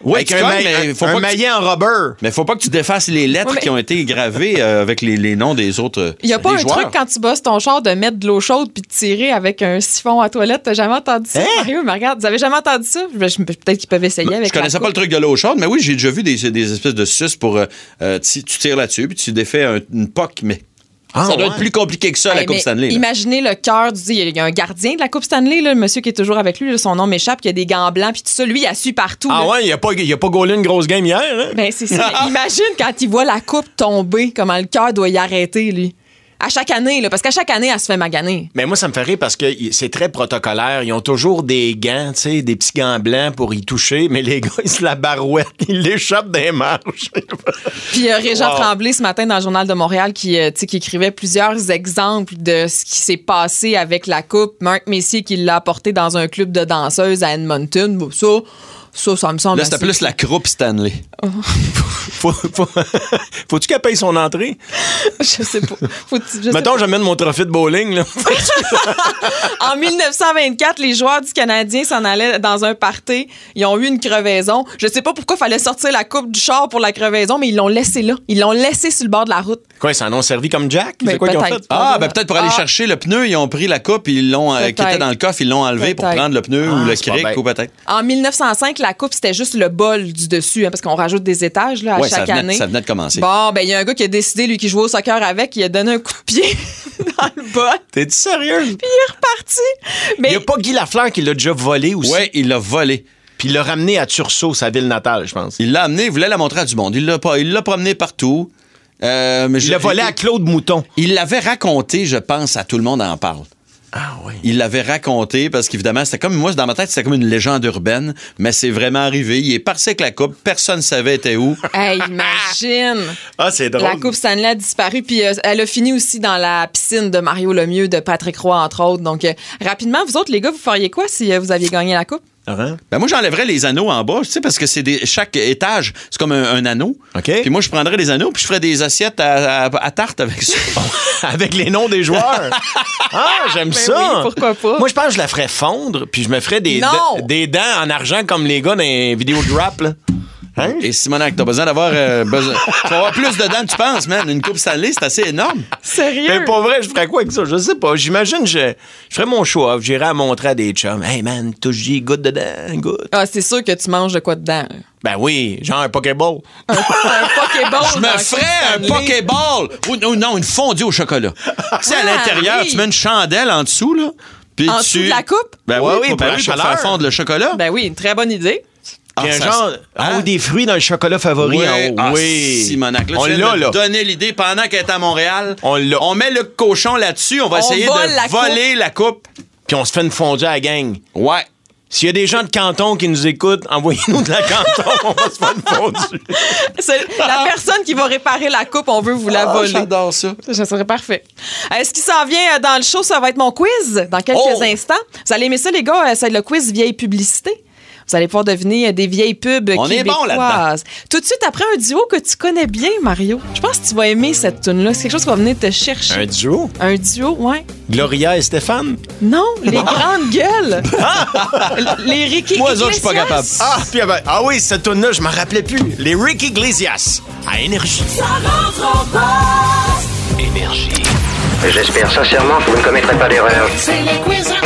[SPEAKER 5] Oui,
[SPEAKER 4] avec un maillet en rubber.
[SPEAKER 5] Mais faut pas que tu défasses les lettres qui ont été gravées avec les noms des autres.
[SPEAKER 3] Il y a pas un
[SPEAKER 5] joueurs.
[SPEAKER 3] truc quand tu bosses ton char de mettre de l'eau chaude puis de tirer avec un siphon à toilette. T'as jamais entendu ça, Mario? Mais regarde, vous avez jamais entendu ça? Peut-être qu'ils peuvent essayer avec
[SPEAKER 5] Je connaissais pas le truc de l'eau chaude, mais oui, j'ai déjà vu des espèces de suces pour... tu tires là-dessus, puis tu défais une poque, mais... ça doit être plus compliqué que ça, la Coupe Stanley. Là.
[SPEAKER 3] Imaginez le cœur il y a un gardien de la Coupe Stanley, là, le monsieur qui est toujours avec lui, là, son nom m'échappe, qui a des gants blancs, puis tout ça, lui, il a su partout.
[SPEAKER 4] Ah
[SPEAKER 3] là.
[SPEAKER 4] ouais, il a pas gaulé une grosse game hier. Hein?
[SPEAKER 3] Ben, c'est ça. Imagine quand il voit la coupe tomber, comment le cœur doit y arrêter, lui. À chaque année, là, parce qu'à chaque année, elle se fait maganer.
[SPEAKER 4] Mais moi, ça me fait rire parce que c'est très protocolaire. Ils ont toujours des gants, tu sais, des petits gants blancs pour y toucher, mais les gars, ils se la barouettent, ils l'échappent des marches.
[SPEAKER 3] Puis Régent Tremblay, ce matin, dans le Journal de Montréal, qui écrivait plusieurs exemples de ce qui s'est passé avec la coupe. Marc Messier qui l'a apporté dans un club de danseuses à Edmonton. Bon, ça me semble...
[SPEAKER 5] Là, c'était plus la Coupe Stanley.
[SPEAKER 4] Faut-tu qu'elle paye son entrée?
[SPEAKER 3] Je sais pas.
[SPEAKER 4] Mettons, j'amène mon trophée de bowling. Là.
[SPEAKER 3] En 1924, les joueurs du Canadien s'en allaient dans un party. Ils ont eu une crevaison. Je sais pas pourquoi il fallait sortir la coupe du char pour la crevaison, mais ils l'ont laissé là. Ils l'ont laissé sur le bord de la route.
[SPEAKER 4] Quoi, ils s'en ont servi comme Jack?
[SPEAKER 3] Ben,
[SPEAKER 4] c'est quoi qu'ils ont fait?
[SPEAKER 5] Peut-être pour aller chercher le pneu, ils ont pris la coupe, qui était dans le coffre, ils l'ont enlevé pour prendre le pneu ou le cric, ou peut-être.
[SPEAKER 3] En 1905, la coupe, c'était juste le bol du dessus, parce qu'on rajoute des étages là, à chaque année.
[SPEAKER 5] Ça venait de commencer.
[SPEAKER 3] Bon, il y a un gars qui a décidé, lui, qui jouait au soccer avec, il a donné un coup de pied dans le bol.
[SPEAKER 4] T'es-tu sérieux?
[SPEAKER 3] Puis il est reparti.
[SPEAKER 4] Mais il n'y a pas Guy Lafleur qui l'a déjà volé aussi?
[SPEAKER 5] Oui, il l'a volé.
[SPEAKER 4] Puis il l'a ramené à Tursault, sa ville natale, je pense.
[SPEAKER 5] Il l'a amené, il voulait la montrer à du monde. Il l'a promené partout.
[SPEAKER 4] Mais il l'a volé à Claude Mouton.
[SPEAKER 5] Il l'avait raconté, je pense, à Tout le monde en parle.
[SPEAKER 4] Ah oui.
[SPEAKER 5] Il l'avait raconté parce qu'évidemment, c'était comme moi, dans ma tête, c'était comme une légende urbaine, mais c'est vraiment arrivé. Il est parti avec la coupe, personne ne savait était où.
[SPEAKER 3] Hey, imagine!
[SPEAKER 4] Ah, c'est drôle.
[SPEAKER 3] La Coupe Stanley a disparu, puis elle a fini aussi dans la piscine de Mario Lemieux, de Patrick Roy, entre autres. Donc, rapidement, vous autres, les gars, vous feriez quoi si vous aviez gagné la Coupe?
[SPEAKER 5] Ben moi, j'enlèverais les anneaux en bas, tu sais, parce que c'est chaque étage, c'est comme un anneau.
[SPEAKER 4] OK.
[SPEAKER 5] Puis moi, je prendrais les anneaux, puis je ferais des assiettes à tarte avec ça.
[SPEAKER 4] Avec les noms des joueurs. Ah, j'aime ça.
[SPEAKER 3] Oui, pourquoi pas?
[SPEAKER 4] Moi, je pense que je la ferais fondre, puis je me ferais des dents en argent comme les gars dans les vidéos de rap, là. Hein?
[SPEAKER 5] Et Simonac, t'as besoin d'avoir tu vas avoir plus de dents que tu penses, man. Une coupe Stanley, c'est assez énorme.
[SPEAKER 3] Sérieux?
[SPEAKER 4] Mais pas vrai, je ferais quoi avec ça? Je sais pas. J'imagine je ferais mon choix. J'irais à montrer à des chums. Hey man, touche-y, goûte dedans, goûte.
[SPEAKER 3] Ah, c'est sûr que tu manges de quoi dedans.
[SPEAKER 4] Ben oui, genre un Pokéball.
[SPEAKER 3] Un Pokéball.
[SPEAKER 5] Je me ferais un Pokéball. Ou non, une fondue au chocolat. Tu sais, à l'intérieur, tu mets une chandelle en dessous, là. Puis
[SPEAKER 3] en dessous de la coupe?
[SPEAKER 5] Ben oui, pour faire fondre le chocolat.
[SPEAKER 3] Ben oui, une très bonne idée.
[SPEAKER 4] Puis un genre, des fruits dans le chocolat favori en haut. Oui.
[SPEAKER 5] Simonac, là,
[SPEAKER 4] on
[SPEAKER 5] tu
[SPEAKER 4] l'a,
[SPEAKER 5] viens de donner l'idée pendant qu'elle est à Montréal.
[SPEAKER 4] On l'a.
[SPEAKER 5] On met le cochon là-dessus, on va essayer de voler la coupe.
[SPEAKER 4] Puis on se fait une fondue à la gang.
[SPEAKER 5] Ouais.
[SPEAKER 4] S'il y a des gens de Canton qui nous écoutent, envoyez-nous de la Canton, on va se faire une fondue.
[SPEAKER 3] C'est la personne qui va réparer la coupe, on veut vous la voler.
[SPEAKER 5] J'adore ça.
[SPEAKER 3] Ça serait parfait. Ce qui s'en vient dans le show, ça va être mon quiz dans quelques instants. Vous allez aimer ça, les gars, c'est le quiz vieille publicité. Vous allez pouvoir deviner des vieilles pubs québécoises.
[SPEAKER 5] On est bon là-dedans.
[SPEAKER 3] Tout de suite après un duo que tu connais bien, Mario. Je pense que tu vas aimer cette tune-là. C'est quelque chose qui va venir te chercher.
[SPEAKER 4] Un duo?
[SPEAKER 3] Un duo, ouais.
[SPEAKER 4] Gloria et Stéphane?
[SPEAKER 3] Non, les grandes gueules. Les Ricky Iglesias.
[SPEAKER 5] Moi, je suis pas capable.
[SPEAKER 4] Ah oui, cette tune-là, je m'en rappelais plus. Les Ricky Iglesias à Énergie.
[SPEAKER 1] Énergie.
[SPEAKER 14] J'espère sincèrement que vous ne commettrez pas d'erreur.
[SPEAKER 6] C'est le quiz à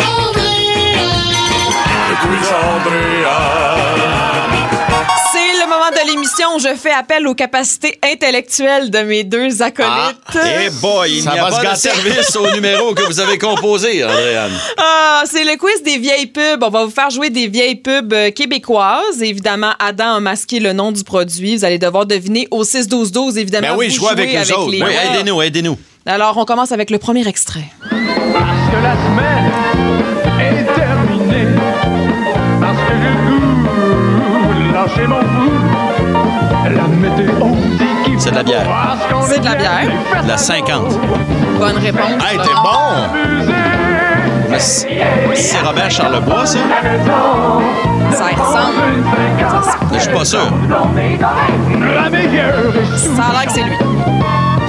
[SPEAKER 3] C'est le moment de l'émission où je fais appel aux capacités intellectuelles de mes deux acolytes.
[SPEAKER 5] Eh boy, il n'y a pas de service au numéro que vous avez composé, Andréane.
[SPEAKER 3] C'est le quiz des vieilles pubs. On va vous faire jouer des vieilles pubs québécoises. Évidemment, Adam a masqué le nom du produit. Vous allez devoir deviner au 6-12-12, évidemment.
[SPEAKER 4] Ben oui, je joue avec les autres.
[SPEAKER 5] Oui, aidez-nous.
[SPEAKER 3] Alors, on commence avec le premier extrait.
[SPEAKER 6] Parce que la semaine est terminée. Parce que j'ai le goût de lâcher mon fou. La météo dit qu'il
[SPEAKER 5] C'est de la bière.
[SPEAKER 3] C'est de la bière.
[SPEAKER 5] La 50.
[SPEAKER 3] Bonne réponse.
[SPEAKER 4] Hey, t'es bon!
[SPEAKER 5] Mais c'est Robert Charlebois, ça?
[SPEAKER 3] Ça y ressemble.
[SPEAKER 5] Je suis pas sûr.
[SPEAKER 6] La meilleure est
[SPEAKER 3] Ça a l'air que c'est lui.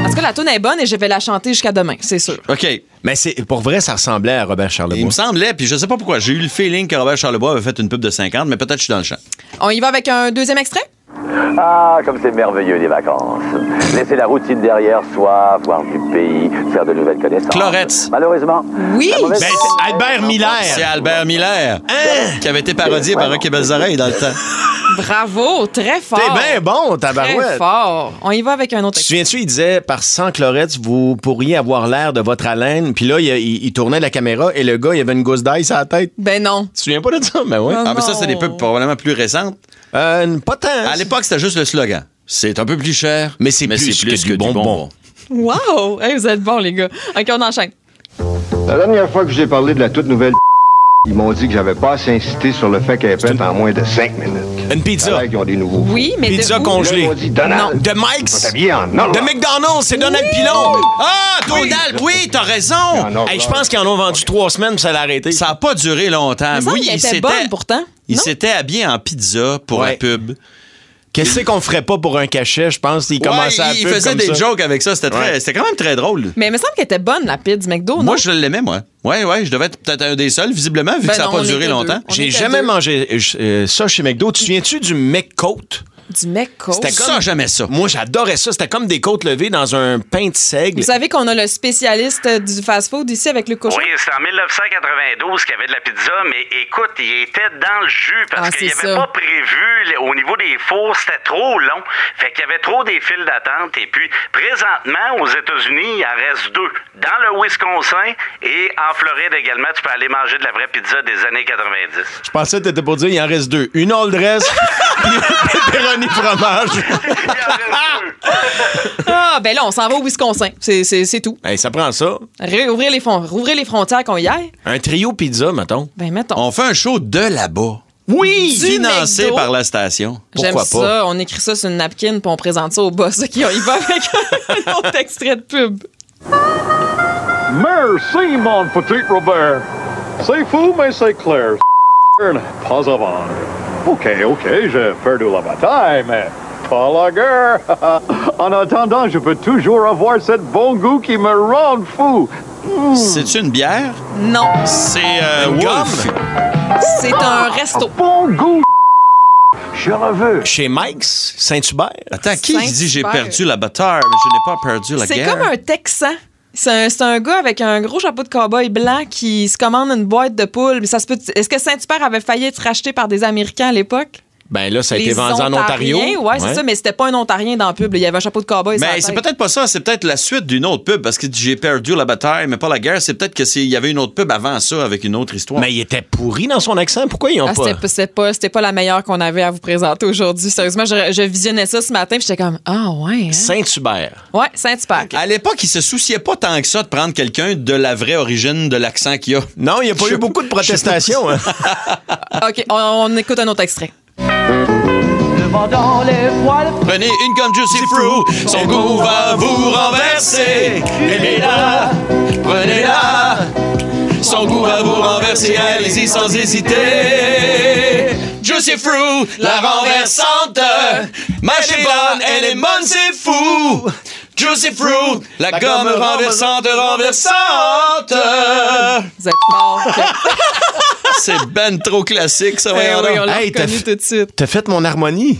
[SPEAKER 3] Parce que la toune est bonne et je vais la chanter jusqu'à demain, c'est sûr.
[SPEAKER 5] OK.
[SPEAKER 4] Mais pour vrai, ça ressemblait à Robert Charlebois.
[SPEAKER 5] Il me semblait, puis je sais pas pourquoi, j'ai eu le feeling que Robert Charlebois avait fait une pub de 50, mais peut-être que je suis dans le champ.
[SPEAKER 3] On y va avec un deuxième extrait?
[SPEAKER 15] Ah, comme c'est merveilleux les vacances. Laisser la routine derrière soi, voir du pays, faire de nouvelles connaissances.
[SPEAKER 5] Cloretz.
[SPEAKER 15] Malheureusement.
[SPEAKER 3] Oui.
[SPEAKER 4] Ben, c'est Albert Miller.
[SPEAKER 5] C'est Albert Miller, qui avait été parodié par Rock et Belles Oreilles dans le temps.
[SPEAKER 3] Bravo, très fort.
[SPEAKER 4] T'es bien bon,
[SPEAKER 3] Très
[SPEAKER 4] tabarouette.
[SPEAKER 3] fort. On y va avec un autre
[SPEAKER 4] Tu te
[SPEAKER 3] extrait.
[SPEAKER 4] souviens-tu, il disait, par 100 Cloretz, vous pourriez avoir l'air de votre haleine. Puis là, il tournait la caméra et le gars, il avait une gousse d'ail sur la tête.
[SPEAKER 3] Ben non.
[SPEAKER 4] Tu te souviens pas de ça? Ben oui.
[SPEAKER 5] Ah, mais ça, c'est des pubs probablement plus récentes.
[SPEAKER 4] Pas tant.
[SPEAKER 5] À l'époque, c'était juste le slogan. C'est un peu plus cher,
[SPEAKER 4] mais c'est plus que du bonbon.
[SPEAKER 3] Wow! Hey, vous êtes bons, les gars. OK, on enchaîne.
[SPEAKER 16] La dernière fois que j'ai parlé de la toute nouvelle ils m'ont dit que j'avais pas assez insisté sur le fait qu'elle est pète en moins de 5 minutes.
[SPEAKER 4] Une pizza.
[SPEAKER 16] Ils ont des nouveaux.
[SPEAKER 3] Oui, mais
[SPEAKER 4] pizza
[SPEAKER 3] de
[SPEAKER 4] congelée.
[SPEAKER 16] Ils m'ont dit Donald.
[SPEAKER 4] De Mike's.
[SPEAKER 16] En
[SPEAKER 4] de McDonald's, c'est Donald Pilon.
[SPEAKER 5] Ah, Donald, oui, t'as raison.
[SPEAKER 4] Hey, je pense qu'ils en ont vendu 3 semaines puis ça l'a arrêté.
[SPEAKER 5] Ça a pas duré longtemps.
[SPEAKER 3] Mais
[SPEAKER 5] Oui,
[SPEAKER 3] il était bonne pourtant.
[SPEAKER 5] Il s'était habillé en pizza pour la pub.
[SPEAKER 4] Qu'est-ce qu'on ferait pas pour un cachet, je pense? Il commençait à
[SPEAKER 5] il faisait des jokes avec ça. C'était quand même très drôle.
[SPEAKER 3] Mais il me semble qu'elle était bonne, la pizza du McDo, non?
[SPEAKER 5] Moi, je l'aimais, moi. Ouais, je devais être peut-être un des seuls, visiblement, vu que ça n'a pas duré longtemps.
[SPEAKER 4] J'ai jamais mangé ça chez McDo. Tu te souviens-tu du McCoat?
[SPEAKER 3] Du McCoat.
[SPEAKER 4] C'était comme...
[SPEAKER 5] Ça, j'aimais ça.
[SPEAKER 4] Moi, j'adorais ça. C'était comme des côtes levées dans un pain de seigle.
[SPEAKER 3] Vous savez qu'on a le spécialiste du fast-food ici avec le cochon?
[SPEAKER 17] Oui, c'est en 1992 qu'il y avait de la pizza, mais écoute, il était dans le jus parce qu'il n'y avait pas prévu, au niveau des fours, c'était trop long. Fait qu'il y avait trop des files d'attente. Et puis, présentement, aux États-Unis, il en reste 2. Dans le Wisconsin et en Floride également, tu peux aller manger de la vraie pizza des années 90.
[SPEAKER 4] Je pensais que t'étais pour dire il en reste 2. Une all dress, pepperoni fromage.
[SPEAKER 3] Ah, ben là, on s'en va au Wisconsin. C'est tout.
[SPEAKER 4] Hey, ça prend ça.
[SPEAKER 3] Rouvrir les frontières qu'on y aille.
[SPEAKER 4] Un trio pizza, mettons.
[SPEAKER 3] Ben, mettons.
[SPEAKER 5] On fait un show de là-bas.
[SPEAKER 4] Oui!
[SPEAKER 5] Financé
[SPEAKER 3] McDo.
[SPEAKER 5] par la station.
[SPEAKER 3] J'aime
[SPEAKER 5] Pourquoi
[SPEAKER 3] ça.
[SPEAKER 5] pas?
[SPEAKER 3] On écrit ça sur une napkin puis on présente ça au boss. OK, on y va avec un autre extrait de pub.
[SPEAKER 6] Merci, mon petit Robert. C'est fou, mais c'est clair. Pas avant. OK, j'ai perdu la bataille, mais pas la guerre. En attendant, je peux toujours avoir cette bon goût qui me rend fou.
[SPEAKER 5] C'est-tu une bière?
[SPEAKER 3] Non.
[SPEAKER 5] C'est Wolf.
[SPEAKER 3] C'est un resto.
[SPEAKER 6] Bon goût. Je le veux.
[SPEAKER 4] Chez Mike's, Saint-Hubert.
[SPEAKER 5] Attends, qui
[SPEAKER 3] Saint-Hubert.
[SPEAKER 5] dit j'ai perdu la bataille, mais je n'ai pas perdu la
[SPEAKER 3] C'est
[SPEAKER 5] guerre?
[SPEAKER 3] comme un Texan. C'est un gars avec un gros chapeau de cow-boy blanc qui se commande une boîte de poules. Mais ça se peut. Est-ce que Saint-Hubert avait failli être racheté par des Américains à l'époque?
[SPEAKER 4] Ben là, ça a
[SPEAKER 3] Les
[SPEAKER 4] été vendu en Ontario.
[SPEAKER 3] Ouais, c'est ça, mais c'était pas un Ontarien dans la pub. Il y avait un chapeau de cow-boy.
[SPEAKER 5] Mais c'est peut-être pas ça, c'est peut-être la suite d'une autre pub, parce que j'ai perdu la bataille, mais pas la guerre. C'est peut-être qu'il y avait une autre pub avant ça, avec une autre histoire.
[SPEAKER 4] Mais il était pourri dans son accent. Pourquoi ils ont pas...
[SPEAKER 3] C'était pas la meilleure qu'on avait à vous présenter aujourd'hui. Sérieusement, je visionnais ça ce matin, puis j'étais comme, ah ouais. Hein?
[SPEAKER 4] Saint-Hubert.
[SPEAKER 3] Ouais, Saint-Hubert.
[SPEAKER 5] À l'époque, il se souciait pas tant que ça de prendre quelqu'un de la vraie origine de l'accent qu'il a.
[SPEAKER 4] Non, il n'y a pas eu beaucoup de protestations. Hein.
[SPEAKER 3] OK, on écoute un autre extrait.
[SPEAKER 6] Dans les voiles.
[SPEAKER 5] Prenez une comme Juicy Fruit, son goût va vous renverser. Aimez-la, prenez-la, son goût va vous renverser. Allez-y sans hésiter. Juicy Fruit, la renversante. Mâchez-la, elle est bonne, c'est fou. Juicy Fruit, la gomme renversante.
[SPEAKER 3] Vous êtes fort.
[SPEAKER 5] C'est ben trop classique, ça.
[SPEAKER 3] Oui, on l'a
[SPEAKER 4] Hey,
[SPEAKER 3] reconnu tout de suite.
[SPEAKER 4] T'as fait mon harmonie.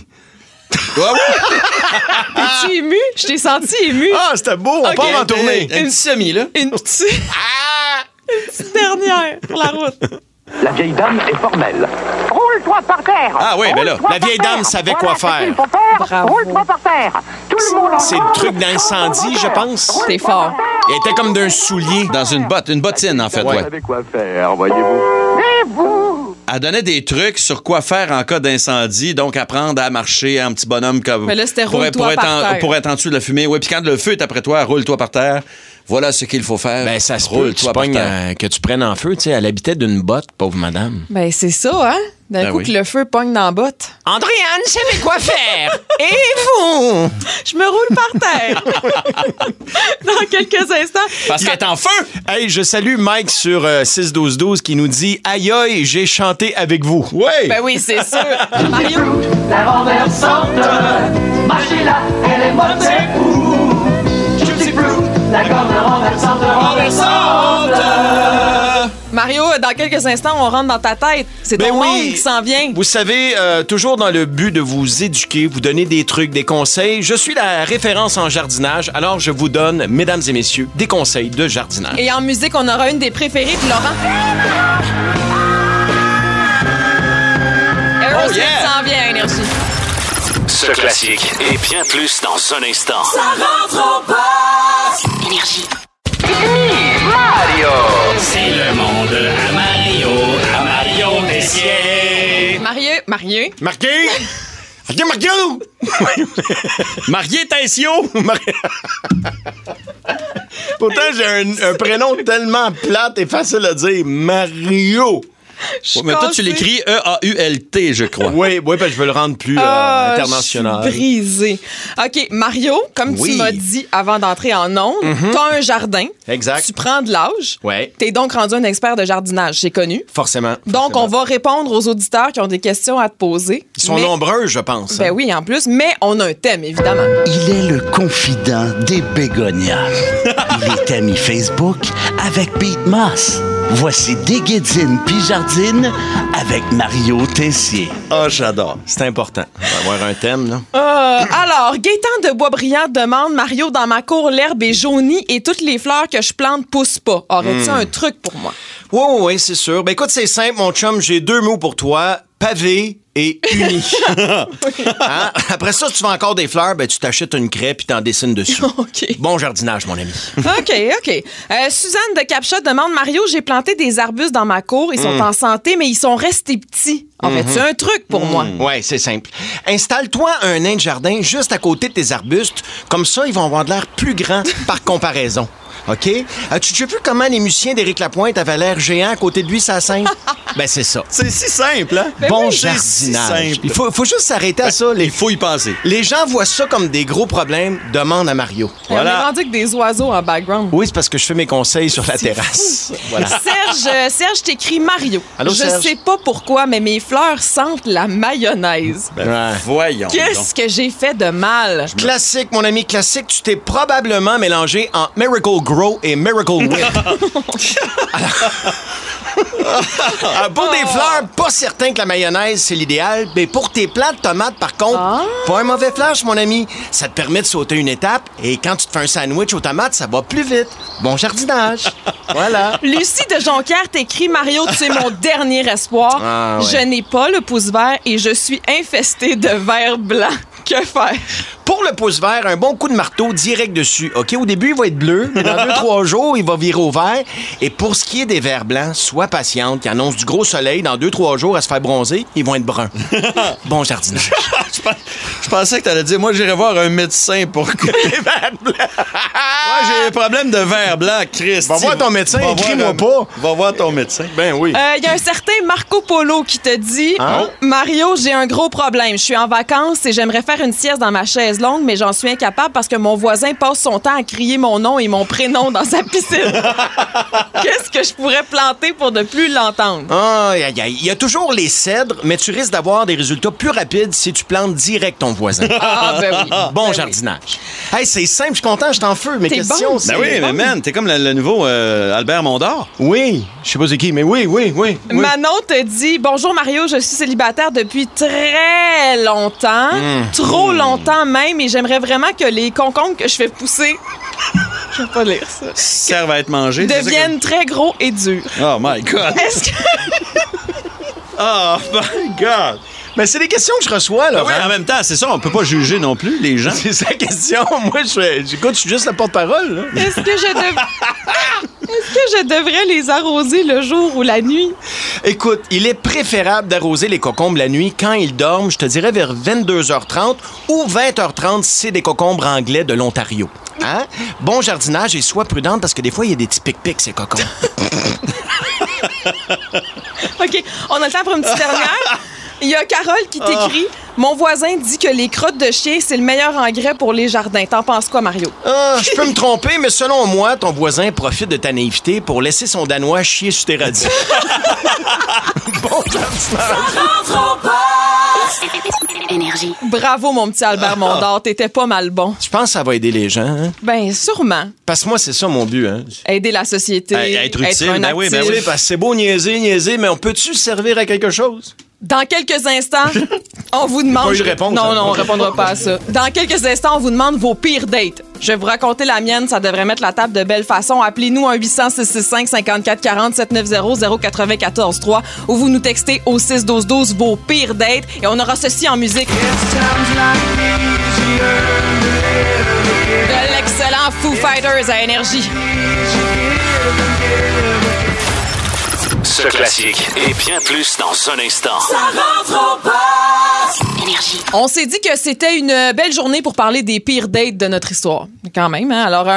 [SPEAKER 3] T'es-tu ému? Je t'ai senti ému.
[SPEAKER 4] Ah, c'était beau. On part en tournée.
[SPEAKER 5] Un petit semi, là.
[SPEAKER 3] Une petite dernière pour la route.
[SPEAKER 15] La vieille dame est formelle. Roule-toi par terre.
[SPEAKER 5] Ah oui, mais là,
[SPEAKER 4] la vieille dame savait quoi faire.
[SPEAKER 3] Bravo.
[SPEAKER 8] Roule-toi par terre. Tout le monde.
[SPEAKER 4] C'est le truc d'incendie, je pense.
[SPEAKER 3] T'es fort.
[SPEAKER 4] Il était comme d'un soulier.
[SPEAKER 5] Dans une bottine, en fait,
[SPEAKER 4] Ouais.
[SPEAKER 5] ouais.
[SPEAKER 15] Vous savez quoi faire, voyez-vous.
[SPEAKER 8] Et vous?
[SPEAKER 5] Elle donnait des trucs sur quoi faire en cas d'incendie, donc apprendre à marcher en petit bonhomme comme
[SPEAKER 3] Mais là, c'était
[SPEAKER 5] pour
[SPEAKER 3] roule-toi par terre.
[SPEAKER 5] pour être en dessous de la fumée. Oui, puis quand le feu est après toi, roule-toi par terre. Voilà ce qu'il faut faire.
[SPEAKER 4] Ben, ça se peut
[SPEAKER 5] Roule-toi par terre.
[SPEAKER 4] que tu prennes en feu. Tu sais, elle habitait d'une botte, pauvre madame.
[SPEAKER 3] Ben, c'est ça, hein? D'un
[SPEAKER 5] Ben
[SPEAKER 3] coup
[SPEAKER 5] oui.
[SPEAKER 3] que le feu pogne dans la botte.
[SPEAKER 4] Andréane savait quoi faire. Et vous?
[SPEAKER 3] Je me roule par terre. Dans quelques instants.
[SPEAKER 5] Parce qu'elle est en feu!
[SPEAKER 4] Hey, je salue Mike sur 6-12-12 qui nous dit « Aïe aïe, j'ai chanté avec vous. » Oui!
[SPEAKER 3] Ben oui, c'est sûr. Mario?
[SPEAKER 6] La renversante. Mâchez-la, elle est bonne, c'est fou.
[SPEAKER 18] Tutti Frutti, la gomme renversante.
[SPEAKER 3] Mario, dans quelques instants, on rentre dans ta tête. C'est ton monde qui s'en vient.
[SPEAKER 4] Vous savez, toujours dans le but de vous éduquer, vous donner des trucs, des conseils, je suis la référence en jardinage, alors je vous donne, mesdames et messieurs, des conseils de jardinage.
[SPEAKER 3] Et en musique, on aura une des préférées de Laurent. Aerosmith s'en vient à Énergie.
[SPEAKER 1] Ce classique et bien plus dans un instant.
[SPEAKER 18] Ça rentre au poste.
[SPEAKER 1] Énergie.
[SPEAKER 18] Mario.
[SPEAKER 1] C'est le monde à Mario Tessier.
[SPEAKER 3] Marié.
[SPEAKER 4] Marié Tessio. Pourtant, j'ai un prénom tellement plate et facile à dire. Mario.
[SPEAKER 5] Ouais, mais toi, tu l'écris E-A-U-L-T, je crois.
[SPEAKER 4] Oui, parce que je veux le rendre plus international.
[SPEAKER 3] Je suis brisé. OK, Mario, comme tu m'as dit avant d'entrer en ondes, t'as un jardin.
[SPEAKER 4] Exact.
[SPEAKER 3] Tu prends de l'âge.
[SPEAKER 4] Ouais.
[SPEAKER 3] T'es donc rendu un expert de jardinage, c'est connu.
[SPEAKER 4] Forcément.
[SPEAKER 3] Donc, on va répondre aux auditeurs qui ont des questions à te poser.
[SPEAKER 4] Ils sont nombreux, je pense.
[SPEAKER 3] Ben oui, en plus, mais on a un thème, évidemment.
[SPEAKER 19] Il est le confident des bégonias. Il est ami Facebook avec Pete Moss. Voici Déguédine puis Jardine avec Mario Tessier.
[SPEAKER 5] Ah, j'adore.
[SPEAKER 4] C'est important. On va avoir un thème, là.
[SPEAKER 3] Alors, Gaétan de Boisbriand demande, Mario, dans ma cour, l'herbe est jaunie et toutes les fleurs que je plante poussent pas. Aurais-tu un truc pour moi?
[SPEAKER 4] Oui, c'est sûr. Ben écoute, c'est simple, mon chum, j'ai 2 mots pour toi. Pavé et uni. Hein? Après ça, si tu veux encore des fleurs, ben tu t'achètes une craie puis t'en dessines dessus.
[SPEAKER 3] OK.
[SPEAKER 4] Bon jardinage, mon ami.
[SPEAKER 3] OK. Suzanne de Capcha demande, Mario, j'ai planté des arbustes dans ma cour. Ils sont en santé, mais ils sont restés petits. Aurais-tu un truc pour moi?
[SPEAKER 4] Oui, c'est simple. Installe-toi un nain de jardin juste à côté de tes arbustes. Comme ça, ils vont avoir de l'air plus grands par comparaison. OK? Tu sais plus comment les musiciens d'Éric Lapointe avaient l'air géant à côté de lui, sa scène? Ben, c'est ça.
[SPEAKER 5] C'est si simple, hein?
[SPEAKER 4] Bon
[SPEAKER 5] jardinage. Si simple.
[SPEAKER 4] Il faut juste s'arrêter à ça.
[SPEAKER 5] Il faut y penser.
[SPEAKER 4] Les gens voient ça comme des gros problèmes. Demande à Mario.
[SPEAKER 3] On est rendu avec des oiseaux en background.
[SPEAKER 4] Oui, c'est parce que je fais mes conseils sur la terrasse. Voilà.
[SPEAKER 3] Serge t'écris Mario.
[SPEAKER 4] Allô, Serge?
[SPEAKER 3] Je sais pas pourquoi, mais mes fleurs sentent la mayonnaise.
[SPEAKER 5] Voyons.
[SPEAKER 3] Qu'est-ce que j'ai fait de mal?
[SPEAKER 4] Classique, mon ami, classique. Tu t'es probablement mélangé en Miracle Grow et Miracle Whip. Alors, pour des fleurs, pas certain que la mayonnaise, c'est l'idéal. Mais pour tes plants de tomates, par contre, pas un mauvais flash, mon ami. Ça te permet de sauter une étape. Et quand tu te fais un sandwich aux tomates, ça va plus vite. Bon jardinage. Voilà.
[SPEAKER 3] Lucie de Jonquière t'écrit, Mario, tu es mon dernier espoir.
[SPEAKER 4] Ah, ouais.
[SPEAKER 3] Je n'ai pas le pouce vert et je suis infestée de vers blanc. Que faire?
[SPEAKER 4] Pour le pouce vert, un bon coup de marteau direct dessus. OK, au début, il va être bleu, mais dans 2-3 jours, il va virer au vert. Et pour ce qui est des vers blancs, sois patiente, qui annoncent du gros soleil. Dans 2-3 jours, à se faire bronzer, ils vont être bruns. Bon jardinage.
[SPEAKER 5] Je pensais que t'allais dire, moi, j'irais voir un médecin pour que...
[SPEAKER 4] Les vers blancs.
[SPEAKER 5] Ouais, j'ai des problèmes de vers blanc, Christ.
[SPEAKER 4] Va voir ton médecin, écris-moi pas.
[SPEAKER 5] Va voir ton médecin.
[SPEAKER 4] Ben oui.
[SPEAKER 3] Il y a un certain Marco Polo qui te dit, Mario, j'ai un gros problème. Je suis en vacances et j'aimerais faire une sieste dans ma chaise longue, mais j'en suis incapable parce que mon voisin passe son temps à crier mon nom et mon prénom dans sa piscine. Qu'est-ce que je pourrais planter pour ne plus l'entendre?
[SPEAKER 4] Il y a toujours les cèdres, mais tu risques d'avoir des résultats plus rapides si tu plantes direct ton voisin.
[SPEAKER 3] Ben oui.
[SPEAKER 4] Bon jardinage. Hey, c'est simple, je suis content, je t'en feu. Mes questions,
[SPEAKER 3] bon.
[SPEAKER 4] c'est...
[SPEAKER 5] Ben oui, mais man, t'es comme le nouveau Albert Mondor.
[SPEAKER 4] Oui, je sais pas c'est qui, mais oui.
[SPEAKER 3] Manon te dit, bonjour Mario, je suis célibataire depuis très longtemps, trop longtemps même, et j'aimerais vraiment que les concombres que je fais pousser, je vais pas lire ça,
[SPEAKER 5] servent à être mangés,
[SPEAKER 3] deviennent très gros et durs.
[SPEAKER 5] Oh my God.
[SPEAKER 3] Est-ce que...
[SPEAKER 5] Oh my God.
[SPEAKER 4] Mais c'est des questions que je reçois, là.
[SPEAKER 5] Oui, en même temps, c'est ça, on peut pas juger non plus, les gens.
[SPEAKER 4] C'est sa question. Moi, j'écoute, je suis juste la porte-parole, là.
[SPEAKER 3] Est-ce que je devrais les arroser le jour ou la nuit?
[SPEAKER 4] Écoute, il est préférable d'arroser les cocombres la nuit quand ils dorment, je te dirais vers 22h30 ou 20h30 si c'est des cocombres anglais de l'Ontario. Hein? Bon jardinage et sois prudente parce que des fois, il y a des petits pic-pics, ces cocombres.
[SPEAKER 3] OK, on a le temps pour une petite dernière. Il y a Carole qui t'écrit, mon voisin dit que les crottes de chien, c'est le meilleur engrais pour les jardins. T'en penses quoi, Mario?
[SPEAKER 4] Je peux me tromper, mais selon moi, ton voisin profite de ta naïveté pour laisser son Danois chier sur tes radis. Bon jardinage.
[SPEAKER 18] Ça rentre au poste.
[SPEAKER 20] Énergie.
[SPEAKER 3] Bravo, mon petit Albert Mondor. T'étais pas mal bon.
[SPEAKER 4] Je pense que ça va aider les gens. Hein?
[SPEAKER 3] Ben, sûrement.
[SPEAKER 4] Parce que moi, c'est ça mon but. Hein?
[SPEAKER 3] Aider la société.
[SPEAKER 5] Être utile.
[SPEAKER 3] Un
[SPEAKER 5] Oui,
[SPEAKER 3] actif.
[SPEAKER 4] Oui, parce que c'est beau niaiser, mais on peut-tu servir à quelque chose?
[SPEAKER 3] Dans quelques instants, on vous demande...
[SPEAKER 4] Pas eu de réponse,
[SPEAKER 3] non,
[SPEAKER 4] hein?
[SPEAKER 3] on répondra pas à ça. Dans quelques instants, on vous demande vos pires dates. Je vais vous raconter la mienne, ça devrait mettre la table de belle façon. Appelez-nous 1-800-665-5440-7900-943 ou vous nous textez au 612-12 vos pires dates et on aura ceci en musique. De l'excellent Foo Fighters à Énergie.
[SPEAKER 1] Ce classique et bien plus dans un instant.
[SPEAKER 18] Ça rentre au poste.
[SPEAKER 20] Énergie.
[SPEAKER 3] On s'est dit que c'était une belle journée pour parler des pires dates de notre histoire. Quand même, hein? Alors,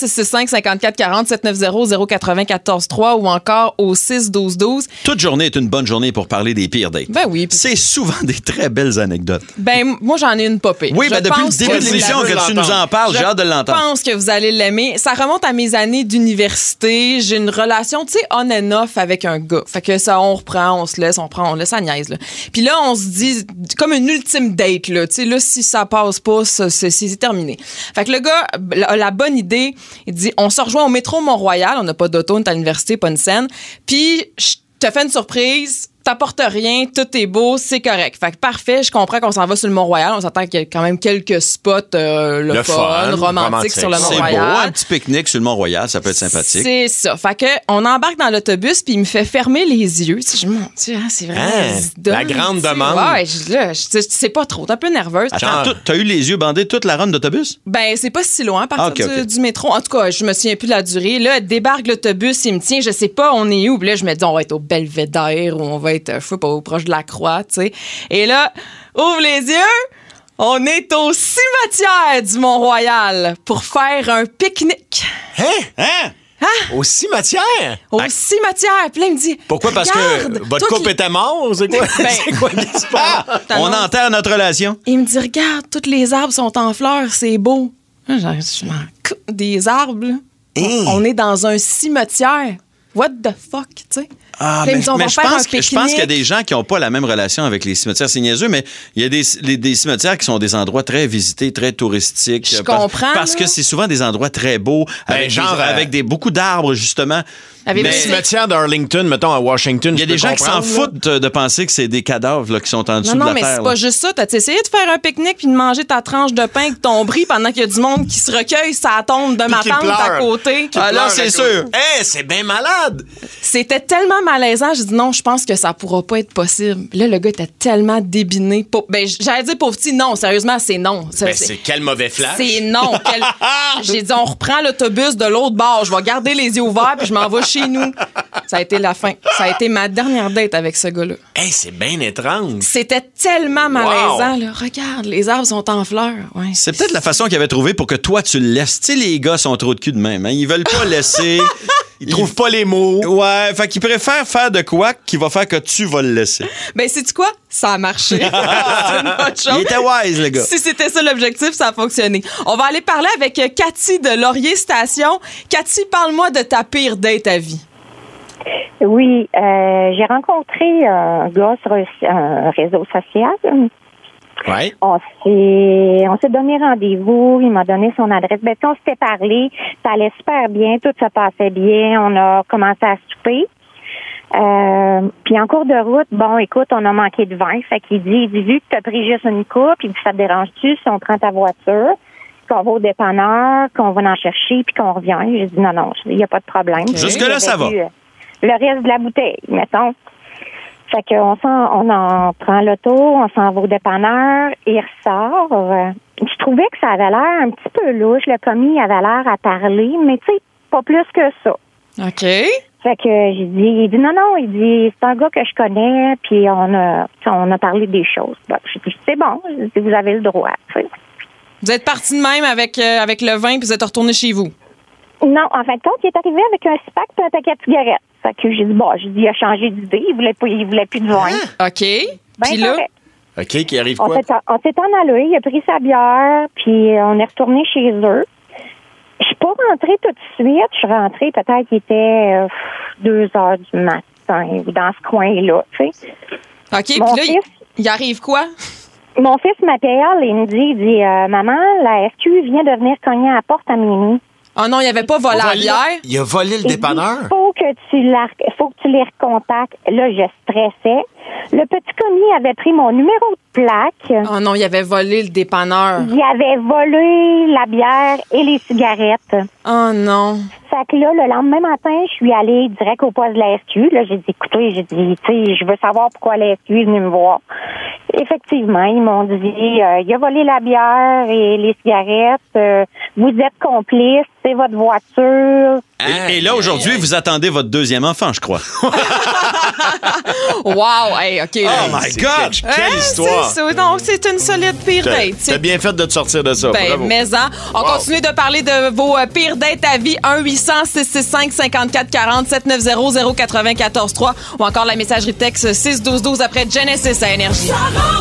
[SPEAKER 3] 1-800-665-5440-7900-943 ou encore au 612-12.
[SPEAKER 5] Toute journée est une bonne journée pour parler des pires dates.
[SPEAKER 3] Ben oui.
[SPEAKER 5] C'est souvent des très belles anecdotes.
[SPEAKER 3] Ben, moi, j'en ai une popée.
[SPEAKER 5] Oui, ben depuis le début de l'émission que tu nous en parles, j'ai hâte de l'entendre.
[SPEAKER 3] Je pense que vous allez l'aimer. Ça remonte à mes années d'université. J'ai une relation, tu sais, on and off avec un gars. Fait que ça, on reprend, on se laisse, on laisse, ça niaise, là. Puis là, on se dit, comme une ultime date, là. Tu sais, là, si ça passe pas, c'est terminé. Fait que le gars a la bonne idée. Il dit, on se rejoint au métro Mont-Royal. On n'a pas d'auto, on est à l'université, pas une scène. Puis, je te fais une surprise. T'apportes rien, tout est beau, c'est correct. Fait que parfait, je comprends qu'on s'en va sur le Mont-Royal. On s'entend qu'il y a quand même quelques spots le fun, romantique sur le Mont-Royal.
[SPEAKER 5] C'est beau, un petit pique-nique sur le Mont-Royal, ça peut être sympathique.
[SPEAKER 3] C'est ça. Fait que on embarque dans l'autobus puis il me fait fermer les yeux. Je me dis, c'est vraiment
[SPEAKER 4] la grande demande.
[SPEAKER 3] Ouais, je sais pas trop, t'es un peu nerveuse.
[SPEAKER 5] Attends, t'as eu les yeux bandés toute la run d'autobus?
[SPEAKER 3] Ben, c'est pas si loin à partir du métro. En tout cas, je me souviens plus de la durée. Là, débarque l'autobus, il me tient, je sais pas, on est où. Puis là, je me dis, on va être au Belvédère ou on va être, je sais pas, proche de la Croix, tu sais. Et là, ouvre les yeux, on est au cimetière du Mont-Royal pour faire un pique-nique.
[SPEAKER 4] Hein? Au cimetière?
[SPEAKER 3] Au cimetière. Puis là, il me dit...
[SPEAKER 4] Pourquoi? Parce que votre couple était mort? C'est quoi? C'est quoi l'histoire?
[SPEAKER 5] On enterre notre relation.
[SPEAKER 3] Il me dit, regarde, tous les arbres sont en fleurs, c'est beau. Je m'en des arbres, là. On est dans un cimetière. What the fuck, tu sais?
[SPEAKER 5] Ah, mais je pense qu'il y a des gens qui n'ont pas la même relation avec les cimetières. C'est niaiseux, mais il y a des cimetières qui sont des endroits très visités, très touristiques.
[SPEAKER 3] Je comprends.
[SPEAKER 5] Parce que c'est souvent des endroits très beaux, avec beaucoup d'arbres, justement.
[SPEAKER 4] Le cimetière d'Arlington, mettons, à Washington,
[SPEAKER 5] il y a des gens qui s'en foutent de penser que c'est des cadavres là, qui sont en dessous de la terre.
[SPEAKER 3] Non, mais c'est pas juste ça. T'as essayé de faire un pique-nique puis de manger ta tranche de pain avec ton brie pendant qu'il y a du monde qui se recueille ça tombe de ma tante à côté.
[SPEAKER 5] Ah là, c'est sûr.
[SPEAKER 4] C'est bien malade.
[SPEAKER 3] C'était tellement malaisant. J'ai dit non, je pense que ça pourra pas être possible. Là, le gars était tellement débiné. J'allais dire pauvre petit, non, sérieusement, c'est non.
[SPEAKER 4] C'est quel mauvais flash.
[SPEAKER 3] C'est non. J'ai dit, on reprend l'autobus de l'autre bord. Je vais garder les yeux ouverts puis je m'en vais chez nous. Ça a été la fin. Ça a été ma dernière date avec ce gars-là.
[SPEAKER 4] C'est bien étrange.
[SPEAKER 3] C'était tellement malaisant. Là. Regarde, les arbres sont en fleurs. Ouais,
[SPEAKER 5] c'est peut-être la façon qu'il avait trouvé pour que toi, tu le laisses. Tu sais, les gars sont trop de cul de même. Hein? Ils veulent pas laisser...
[SPEAKER 4] Ils trouvent pas les mots.
[SPEAKER 5] Ouais, fait qu'ils préfèrent faire de quoi qui va faire que tu vas le laisser.
[SPEAKER 3] Ben, sais-tu quoi? Ça a marché. C'est une bonne chose.
[SPEAKER 5] Il était wise, le gars.
[SPEAKER 3] Si c'était ça l'objectif, ça a fonctionné. On va aller parler avec Cathy de Laurier Station. Cathy, parle-moi de ta pire date à vie.
[SPEAKER 21] Oui, j'ai rencontré un gars sur un réseau social.
[SPEAKER 4] Ouais.
[SPEAKER 21] On s'est donné rendez-vous, il m'a donné son adresse. Ben, on s'était parlé, ça allait super bien, tout se passait bien, on a commencé à souper. Puis en cours de route, bon, écoute, on a manqué de vin, fait qu'il dit, vu que t'as pris juste une coupe, il dit, ça te dérange-tu si on prend ta voiture, qu'on va au dépanneur, qu'on va en chercher, puis qu'on revient? J'ai dit, non, il n'y a pas de problème.
[SPEAKER 5] Jusque-là, ça va.
[SPEAKER 21] Le reste de la bouteille, mettons. Fait qu'on en prend l'auto, on s'en va au dépanneur, il ressort. Je trouvais que ça avait l'air un petit peu louche. Le commis avait l'air à parler, mais tu sais, pas plus que ça.
[SPEAKER 3] OK.
[SPEAKER 21] Fait que il dit non, il dit, c'est un gars que je connais, puis on a parlé des choses. Bon, je dis, c'est bon, vous avez le droit, tu sais.
[SPEAKER 3] Vous êtes parti de même avec le vin, puis vous êtes retourné chez vous?
[SPEAKER 21] Non, en fin de compte, il est arrivé avec un six-pack et un paquet de cigarettes. Fait que j'ai dit, il a changé d'idée, il voulait plus de vin.
[SPEAKER 3] OK. Puis là?
[SPEAKER 4] OK, qui arrive quoi?
[SPEAKER 21] On s'est en allé, il a pris sa bière, puis on est retourné chez eux. Je suis pas rentrée tout de suite. Je suis rentrée, peut-être qu'il était 2 heures du matin, dans ce coin-là, tu sais.
[SPEAKER 3] OK, puis là, Il arrive quoi?
[SPEAKER 21] Mon fils m'appelle et me dit, maman, la SQ vient de venir cogner à la porte à minuit.
[SPEAKER 3] Oh non, il avait pas volé la bière.
[SPEAKER 4] Il a volé le dépanneur?
[SPEAKER 21] Il faut que tu les recontactes. Là, je stressais. Le petit commis avait pris mon numéro de plaque.
[SPEAKER 3] Oh non, il avait volé le dépanneur.
[SPEAKER 21] Il avait volé la bière et les cigarettes.
[SPEAKER 3] Oh non.
[SPEAKER 21] Fait que là, le lendemain matin, je suis allée direct au poste de la SQ. Là, j'ai dit, écoutez, je veux savoir pourquoi la SQ est venue me voir. Effectivement, ils m'ont dit, il a volé la bière et les cigarettes. Vous êtes complice, c'est votre voiture.
[SPEAKER 5] Et là, aujourd'hui, vous attendez votre deuxième enfant, je crois.
[SPEAKER 3] Wow! Hey, OK.
[SPEAKER 5] Oh my God!
[SPEAKER 4] Quelle histoire!
[SPEAKER 3] Donc, c'est une solide pire date.
[SPEAKER 4] T'as bien fait de te sortir de ça.
[SPEAKER 3] Ben, mais-en. On continue de parler de vos pires dates à vie. 1-800-665-5440, 790-094-3 ou encore la messagerie texte 61212 après Genesis à Énergie.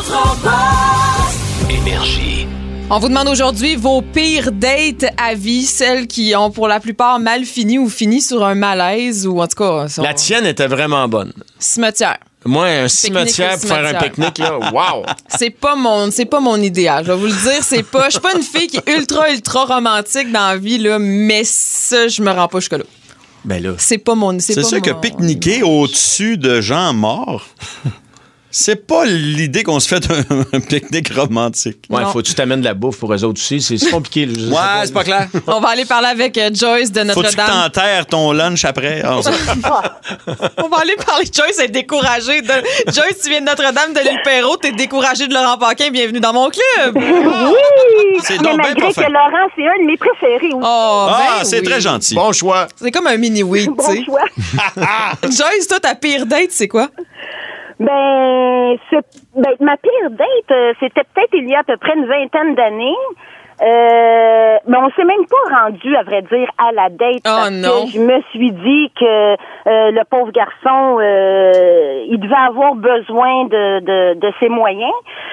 [SPEAKER 1] Énergie.
[SPEAKER 3] On vous demande aujourd'hui vos pires dates à vie, celles qui ont pour la plupart mal fini ou fini sur un malaise ou en tout cas...
[SPEAKER 4] La tienne était vraiment bonne.
[SPEAKER 3] Cimetière.
[SPEAKER 4] Moi, un cimetière pour faire un pique-nique, là, wow!
[SPEAKER 3] C'est pas mon idéal, je vais vous le dire. Je suis pas une fille qui est ultra romantique dans la vie, là, mais ça, je me rends pas jusque-là.
[SPEAKER 5] Ben là.
[SPEAKER 3] C'est pas mon...
[SPEAKER 5] C'est sûr que pique-niquer au-dessus de gens morts... C'est pas l'idée qu'on se fait un pique-nique romantique.
[SPEAKER 4] Ouais, faut que tu t'amènes de la bouffe pour eux autres aussi. C'est compliqué.
[SPEAKER 5] Ouais, c'est pas clair.
[SPEAKER 3] On va aller parler avec Joyce de Notre-Dame.
[SPEAKER 5] Faut-tu que t'enterres ton lunch après?
[SPEAKER 3] On va aller parler de Joyce, elle est découragée. Joyce, tu viens de Notre-Dame de l'île Perrot, t'es découragée de Laurent Paquin. Bienvenue dans mon club.
[SPEAKER 8] Oui!
[SPEAKER 5] C'est
[SPEAKER 8] mais
[SPEAKER 5] donc
[SPEAKER 8] malgré
[SPEAKER 5] bien pas
[SPEAKER 8] que Laurent, c'est un de mes préférés aussi.
[SPEAKER 3] Oh,
[SPEAKER 5] c'est très gentil.
[SPEAKER 4] Bon choix.
[SPEAKER 3] C'est comme un mini-weed, tu sais.
[SPEAKER 8] Bon choix.
[SPEAKER 3] Joyce, toi, ta pire date, c'est quoi?
[SPEAKER 8] Ma pire date, c'était peut-être il y a à peu près une vingtaine d'années. Mais on s'est même pas rendu, à vrai dire, à la date. Parce que je me suis dit que le pauvre garçon, il devait avoir besoin de ses moyens.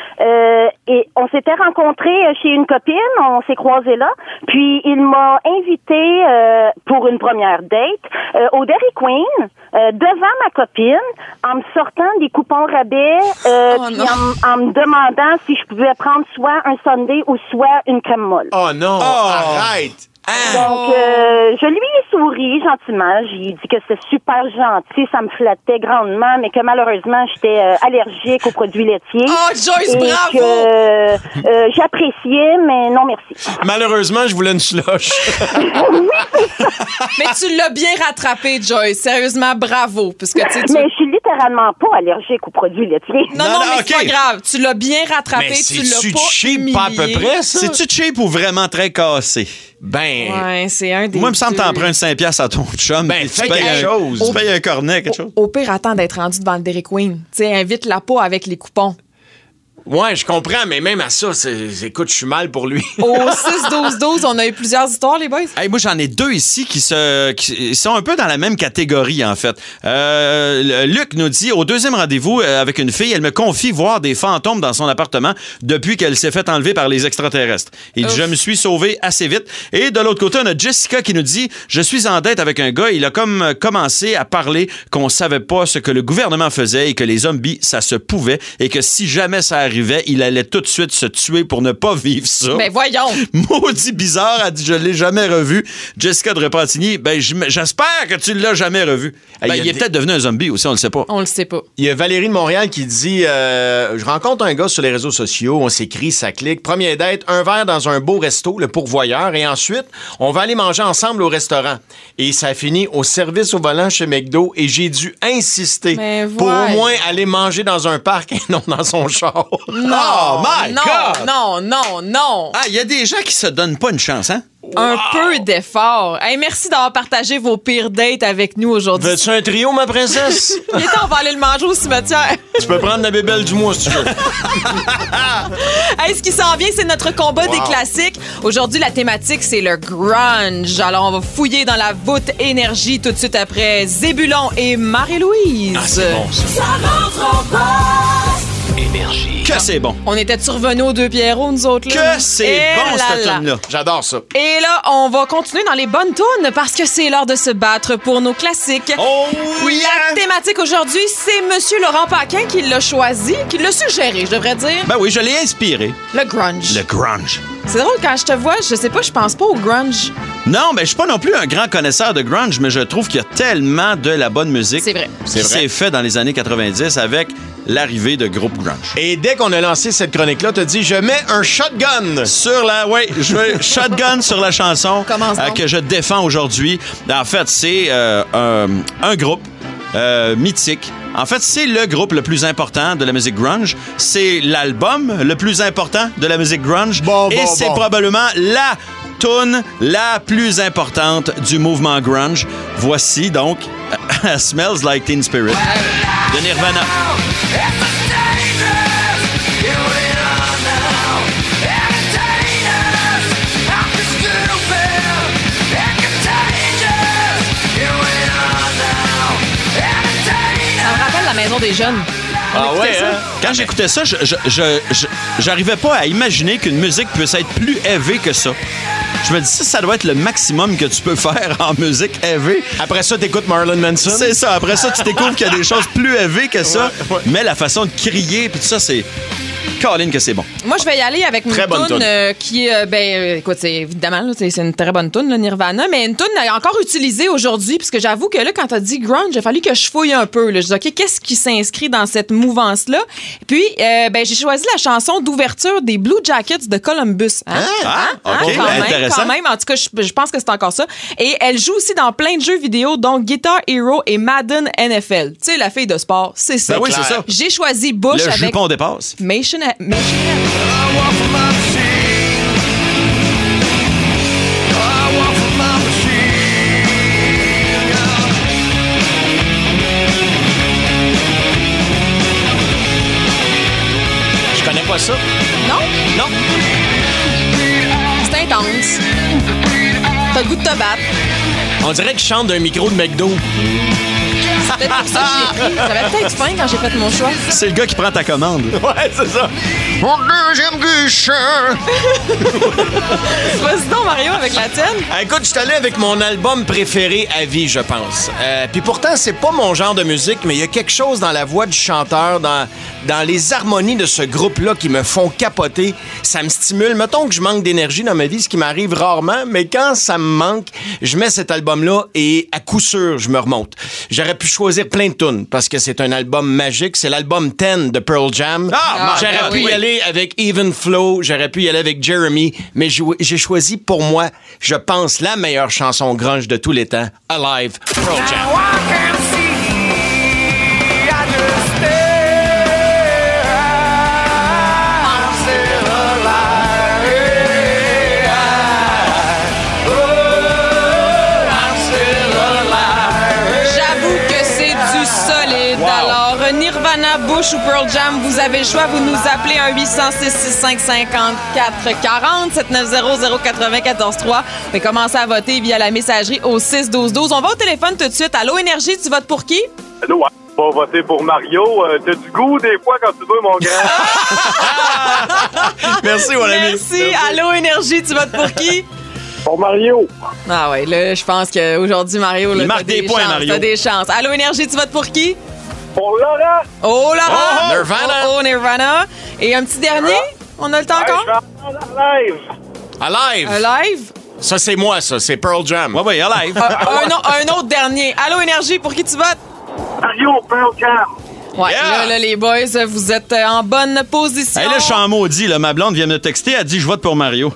[SPEAKER 8] Et on s'était rencontrés chez une copine, on s'est croisés là. Puis il m'a invité pour une première date au Dairy Queen devant ma copine en me sortant des coupons rabais puis en me demandant si je pouvais prendre soit un sundae ou soit une crème molle.
[SPEAKER 4] Oh non, arrête!
[SPEAKER 8] Donc, je lui ai souri gentiment. J'ai dit que c'était super gentil, ça me flattait grandement, mais que malheureusement, j'étais allergique aux produits laitiers.
[SPEAKER 3] Oh, Joyce,
[SPEAKER 8] et
[SPEAKER 3] bravo!
[SPEAKER 8] Que j'appréciais, mais non merci.
[SPEAKER 4] Malheureusement, je voulais une slush.
[SPEAKER 8] Oui, c'est ça.
[SPEAKER 3] Mais tu l'as bien rattrapé, Joyce. Sérieusement, bravo. Parce que,
[SPEAKER 8] mais je suis littéralement pas allergique aux produits laitiers.
[SPEAKER 3] Non, mais c'est pas grave. Tu l'as bien rattrapé,
[SPEAKER 5] mais
[SPEAKER 3] tu l'as pas
[SPEAKER 5] cheap,
[SPEAKER 3] humilié.
[SPEAKER 5] pas à peu près, ça? C'est-tu cheap ou vraiment très cassé?
[SPEAKER 3] Ouais, c'est un des
[SPEAKER 5] Moi, il me semble que
[SPEAKER 3] deux.
[SPEAKER 5] t'empruntes 5$ à ton chum.
[SPEAKER 4] Fais quelque chose.
[SPEAKER 5] Tu payes un cornet, quelque chose.
[SPEAKER 3] Au pire, attends d'être rendu devant le Dairy Queen. Tu sais, invite-la pas avec les coupons.
[SPEAKER 4] Ouais, je comprends, mais même à ça, écoute, je suis mal pour lui.
[SPEAKER 3] Au 6-12-12, on a eu plusieurs histoires, les boys.
[SPEAKER 5] Hey, moi, j'en ai deux ici qui sont un peu dans la même catégorie, en fait. Luc nous dit, au deuxième rendez-vous avec une fille, elle me confie voir des fantômes dans son appartement depuis qu'elle s'est fait enlever par les extraterrestres. Il dit, je me suis sauvé assez vite. Et de l'autre côté, on a Jessica qui nous dit, je suis en dette avec un gars. Il a comme commencé à parler qu'on savait pas ce que le gouvernement faisait et que les zombies, ça se pouvait et que si jamais ça arrivait, il allait tout de suite se tuer pour ne pas vivre ça.
[SPEAKER 3] Mais voyons!
[SPEAKER 5] Maudit bizarre, elle dit, je l'ai jamais revu. Jessica de Repentigny, j'espère que tu l'as jamais revu. Il est peut-être devenu un zombie aussi, on le sait pas.
[SPEAKER 3] On le sait pas.
[SPEAKER 4] Il y a Valérie de Montréal qui dit, je rencontre un gars sur les réseaux sociaux, on s'écrit, ça clique. Première date, un verre dans un beau resto, le pourvoyeur, et ensuite, on va aller manger ensemble au restaurant. Et ça a fini au service au volant chez McDo et j'ai dû insister pour au moins aller manger dans un parc et non dans son char.
[SPEAKER 3] Non,
[SPEAKER 5] oh my God!
[SPEAKER 3] Non.
[SPEAKER 5] Ah, il y a des gens qui se donnent pas une chance, hein?
[SPEAKER 3] Un peu d'effort. Hey, merci d'avoir partagé vos pires dates avec nous aujourd'hui.
[SPEAKER 4] Veux-tu un trio, ma princesse?
[SPEAKER 3] Il est temps, on va aller le manger au cimetière.
[SPEAKER 4] Tu peux prendre la bébelle du mois, si tu veux.
[SPEAKER 3] Hey, ce qui s'en vient, c'est notre combat des classiques. Aujourd'hui, la thématique, c'est le grunge. Alors, on va fouiller dans la voûte énergie tout de suite après Zébulon et Marie-Louise.
[SPEAKER 4] Ah, c'est bon, ça.
[SPEAKER 18] Ça rentre en poste.
[SPEAKER 1] Énergie.
[SPEAKER 5] Que c'est bon.
[SPEAKER 3] On était revenus aux deux Pierrots, nous autres, là.
[SPEAKER 5] Que c'est bon, cette tune-là.
[SPEAKER 4] J'adore ça.
[SPEAKER 3] Et là, on va continuer dans les bonnes tunes parce que c'est l'heure de se battre pour nos classiques.
[SPEAKER 5] Oh oui!
[SPEAKER 3] La thématique aujourd'hui, c'est Monsieur Laurent Paquin qui l'a choisi, qui l'a suggéré, je devrais dire.
[SPEAKER 5] Ben oui, je l'ai inspiré.
[SPEAKER 3] Le grunge.
[SPEAKER 5] Le grunge.
[SPEAKER 3] C'est drôle, quand je te vois, je sais pas, je pense pas au grunge.
[SPEAKER 5] Non, mais je suis pas non plus un grand connaisseur de grunge, mais je trouve qu'il y a tellement de la bonne musique.
[SPEAKER 3] C'est vrai.
[SPEAKER 5] Qui s'est fait dans les années 90 avec l'arrivée de groupes grunge.
[SPEAKER 4] Et dès qu'on a lancé cette chronique-là, t'as dit, je mets un shotgun.
[SPEAKER 5] Sur la... Oui, je mets shotgun sur la chanson que je défends aujourd'hui. En fait, c'est un groupe mythique. En fait, c'est le groupe le plus important de la musique grunge. C'est l'album le plus important de la musique grunge. Et c'est probablement la tune la plus importante du mouvement grunge. Voici donc Smells Like Teen Spirit de Nirvana.
[SPEAKER 3] La maison des jeunes.
[SPEAKER 5] Ah ouais, hein? Quand j'écoutais ça, j'arrivais pas à imaginer qu'une musique puisse être plus heavy que ça. Je me dis, ça doit être le maximum que tu peux faire en musique heavy.
[SPEAKER 4] Après ça, t'écoutes Marilyn Manson.
[SPEAKER 5] C'est ça. Après ça, tu découvres qu'il y a des choses plus heavy que ça. Ouais. Mais la façon de crier, puis tout ça, c'est... Colin, que c'est bon.
[SPEAKER 3] Moi, je vais y aller avec une toune qui est... écoute, c'est évidemment, là, c'est une très bonne toune, Nirvana, mais une toune encore utilisée aujourd'hui, puisque j'avoue que là, quand t'as dit grunge, il a fallu que je fouille un peu. Là. Je dis, OK, qu'est-ce qui s'inscrit dans cette mouvance-là? Puis, j'ai choisi la chanson d'ouverture des Blue Jackets de Columbus. Hein?
[SPEAKER 5] OK, intéressant.
[SPEAKER 3] Quand même. En tout cas, je pense que c'est encore ça. Et elle joue aussi dans plein de jeux vidéo, dont Guitar Hero et Madden NFL. Tu sais, la fille de sport, c'est ça.
[SPEAKER 5] Ben oui, c'est ça.
[SPEAKER 3] J'ai choisi Bush
[SPEAKER 5] le
[SPEAKER 3] avec...
[SPEAKER 5] Le jupon dépasse.
[SPEAKER 4] Je connais pas ça.
[SPEAKER 3] Non?
[SPEAKER 4] Non.
[SPEAKER 3] C'est intense. T'as le goût de te battre.
[SPEAKER 4] On dirait que je chante d'un micro de McDo.
[SPEAKER 3] C'est peut-être pour ça que j'ai pris. J'avais peut-être faim quand j'ai fait mon choix.
[SPEAKER 5] C'est le gars qui prend ta commande.
[SPEAKER 4] Ouais, c'est ça.
[SPEAKER 2] Mon deuxième guichet.
[SPEAKER 3] Vas-y donc, Mario, avec la tienne.
[SPEAKER 4] Écoute, je suis allé avec mon album préféré à vie, je pense. Puis pourtant, c'est pas mon genre de musique, mais il y a quelque chose dans la voix du chanteur, dans les harmonies de ce groupe-là qui me font capoter. Ça me stimule. Mettons que je manque d'énergie dans ma vie, ce qui m'arrive rarement, mais quand ça me manque, je mets cet album-là et à coup sûr, je me remonte. J'aurais pu choisir plein de tunes parce que c'est un album magique. C'est l'album 10 de Pearl Jam. J'aurais pu y aller avec Even Flow, j'aurais pu y aller avec Jeremy, mais j'ai choisi pour moi, je pense, la meilleure chanson grunge de tous les temps, Alive, Pearl Jam.
[SPEAKER 3] Nirvana, Bush ou Pearl Jam, vous avez le choix, vous nous appelez un 800-665-5440-7900-943 et commencez à voter via la messagerie au 6-12-12. On va au téléphone tout de suite. Allô, Énergie, tu votes pour qui?
[SPEAKER 10] Allô, on va voter pour Mario. T'as du goût des fois quand tu veux, mon grand.
[SPEAKER 4] Merci, mon ami.
[SPEAKER 3] Merci. Allô, Énergie, tu votes pour qui?
[SPEAKER 10] Pour Mario.
[SPEAKER 3] Ah ouais, là, je pense qu'aujourd'hui, Mario...
[SPEAKER 5] Il marque des points, Mario.
[SPEAKER 3] T'as des chances. Allô, Énergie, tu votes pour qui?
[SPEAKER 10] Pour Laurent.
[SPEAKER 3] Oh, Laurent.
[SPEAKER 4] Nirvana.
[SPEAKER 3] Oh, Nirvana. Et un petit dernier? On a le temps encore?
[SPEAKER 4] Alive.
[SPEAKER 3] Alive?
[SPEAKER 4] Ça, c'est moi, ça. C'est Pearl Jam.
[SPEAKER 5] Oui, Alive.
[SPEAKER 3] Un autre dernier. Allô, Énergie, pour qui tu votes?
[SPEAKER 10] Mario, Pearl Jam.
[SPEAKER 3] Ouais, là, les boys, vous êtes en bonne position.
[SPEAKER 5] Hey, là, je suis en maudit. Là. Ma blonde vient me texter. Elle dit, je vote pour Mario.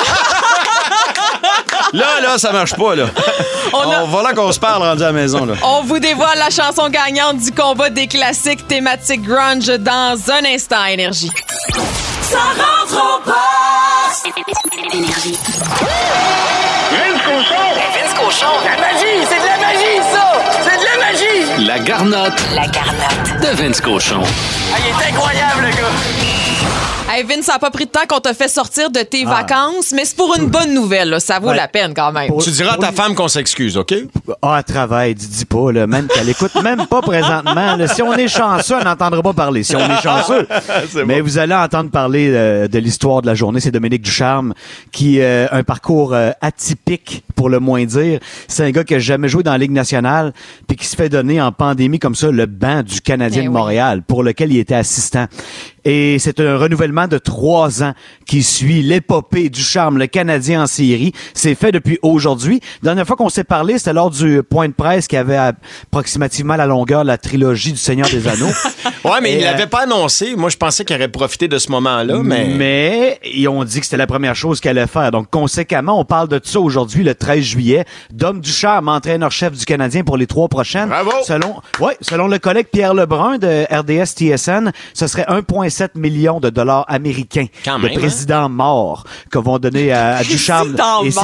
[SPEAKER 5] Là, ça marche pas, là. Voilà qu'on se parle rendu à la maison, là.
[SPEAKER 3] On vous dévoile la chanson gagnante du combat des classiques thématiques grunge dans un instant, Énergie.
[SPEAKER 18] Ça rentre au poste! Énergie.
[SPEAKER 11] Vince Cochon!
[SPEAKER 18] Vince Cochon!
[SPEAKER 11] La magie! C'est de la magie, ça! C'est de la magie!
[SPEAKER 1] La garnotte. La garnotte. De Vince Cochon.
[SPEAKER 11] Ah, il est incroyable, le gars!
[SPEAKER 3] Hey Vince, ça n'a pas pris de temps qu'on t'a fait sortir de tes vacances, mais c'est pour une bonne nouvelle. Là. Ça vaut la peine quand même.
[SPEAKER 4] Tu diras à ta femme qu'on s'excuse, OK?
[SPEAKER 20] Ah, elle travaille, dis pas, là, même qu'elle écoute même pas présentement. Là. Si on est chanceux, on n'entendra pas parler. Si on est chanceux. Mais vous allez entendre parler de l'histoire de la journée. C'est Dominique Ducharme qui a un parcours atypique, pour le moins dire. C'est un gars qui a jamais joué dans la Ligue nationale puis qui se fait donner en pandémie comme ça le banc du Canadien de Montréal pour lequel il était assistant. Et c'est un renouvellement de 3 ans qui suit l'épopée Ducharme, le Canadien en série. C'est fait depuis aujourd'hui. La dernière fois qu'on s'est parlé, c'était lors du point de presse qui avait approximativement la longueur de la trilogie du Seigneur des Anneaux.
[SPEAKER 4] Ouais, mais il l'avait pas annoncé. Moi, je pensais qu'il aurait profité de ce moment-là,
[SPEAKER 20] Mais ils ont dit que c'était la première chose qu'elle allait faire. Donc, conséquemment, on parle de ça aujourd'hui, le 13 juillet. Dom Ducharme, entraîneur-chef du Canadien pour les 3 prochaines.
[SPEAKER 4] Bravo!
[SPEAKER 20] Selon le collègue Pierre Lebrun de RDS-TSN, ce serait 1,7 million de dollars américains.
[SPEAKER 4] Quand même,
[SPEAKER 20] le président mort que vont donner à Ducharme.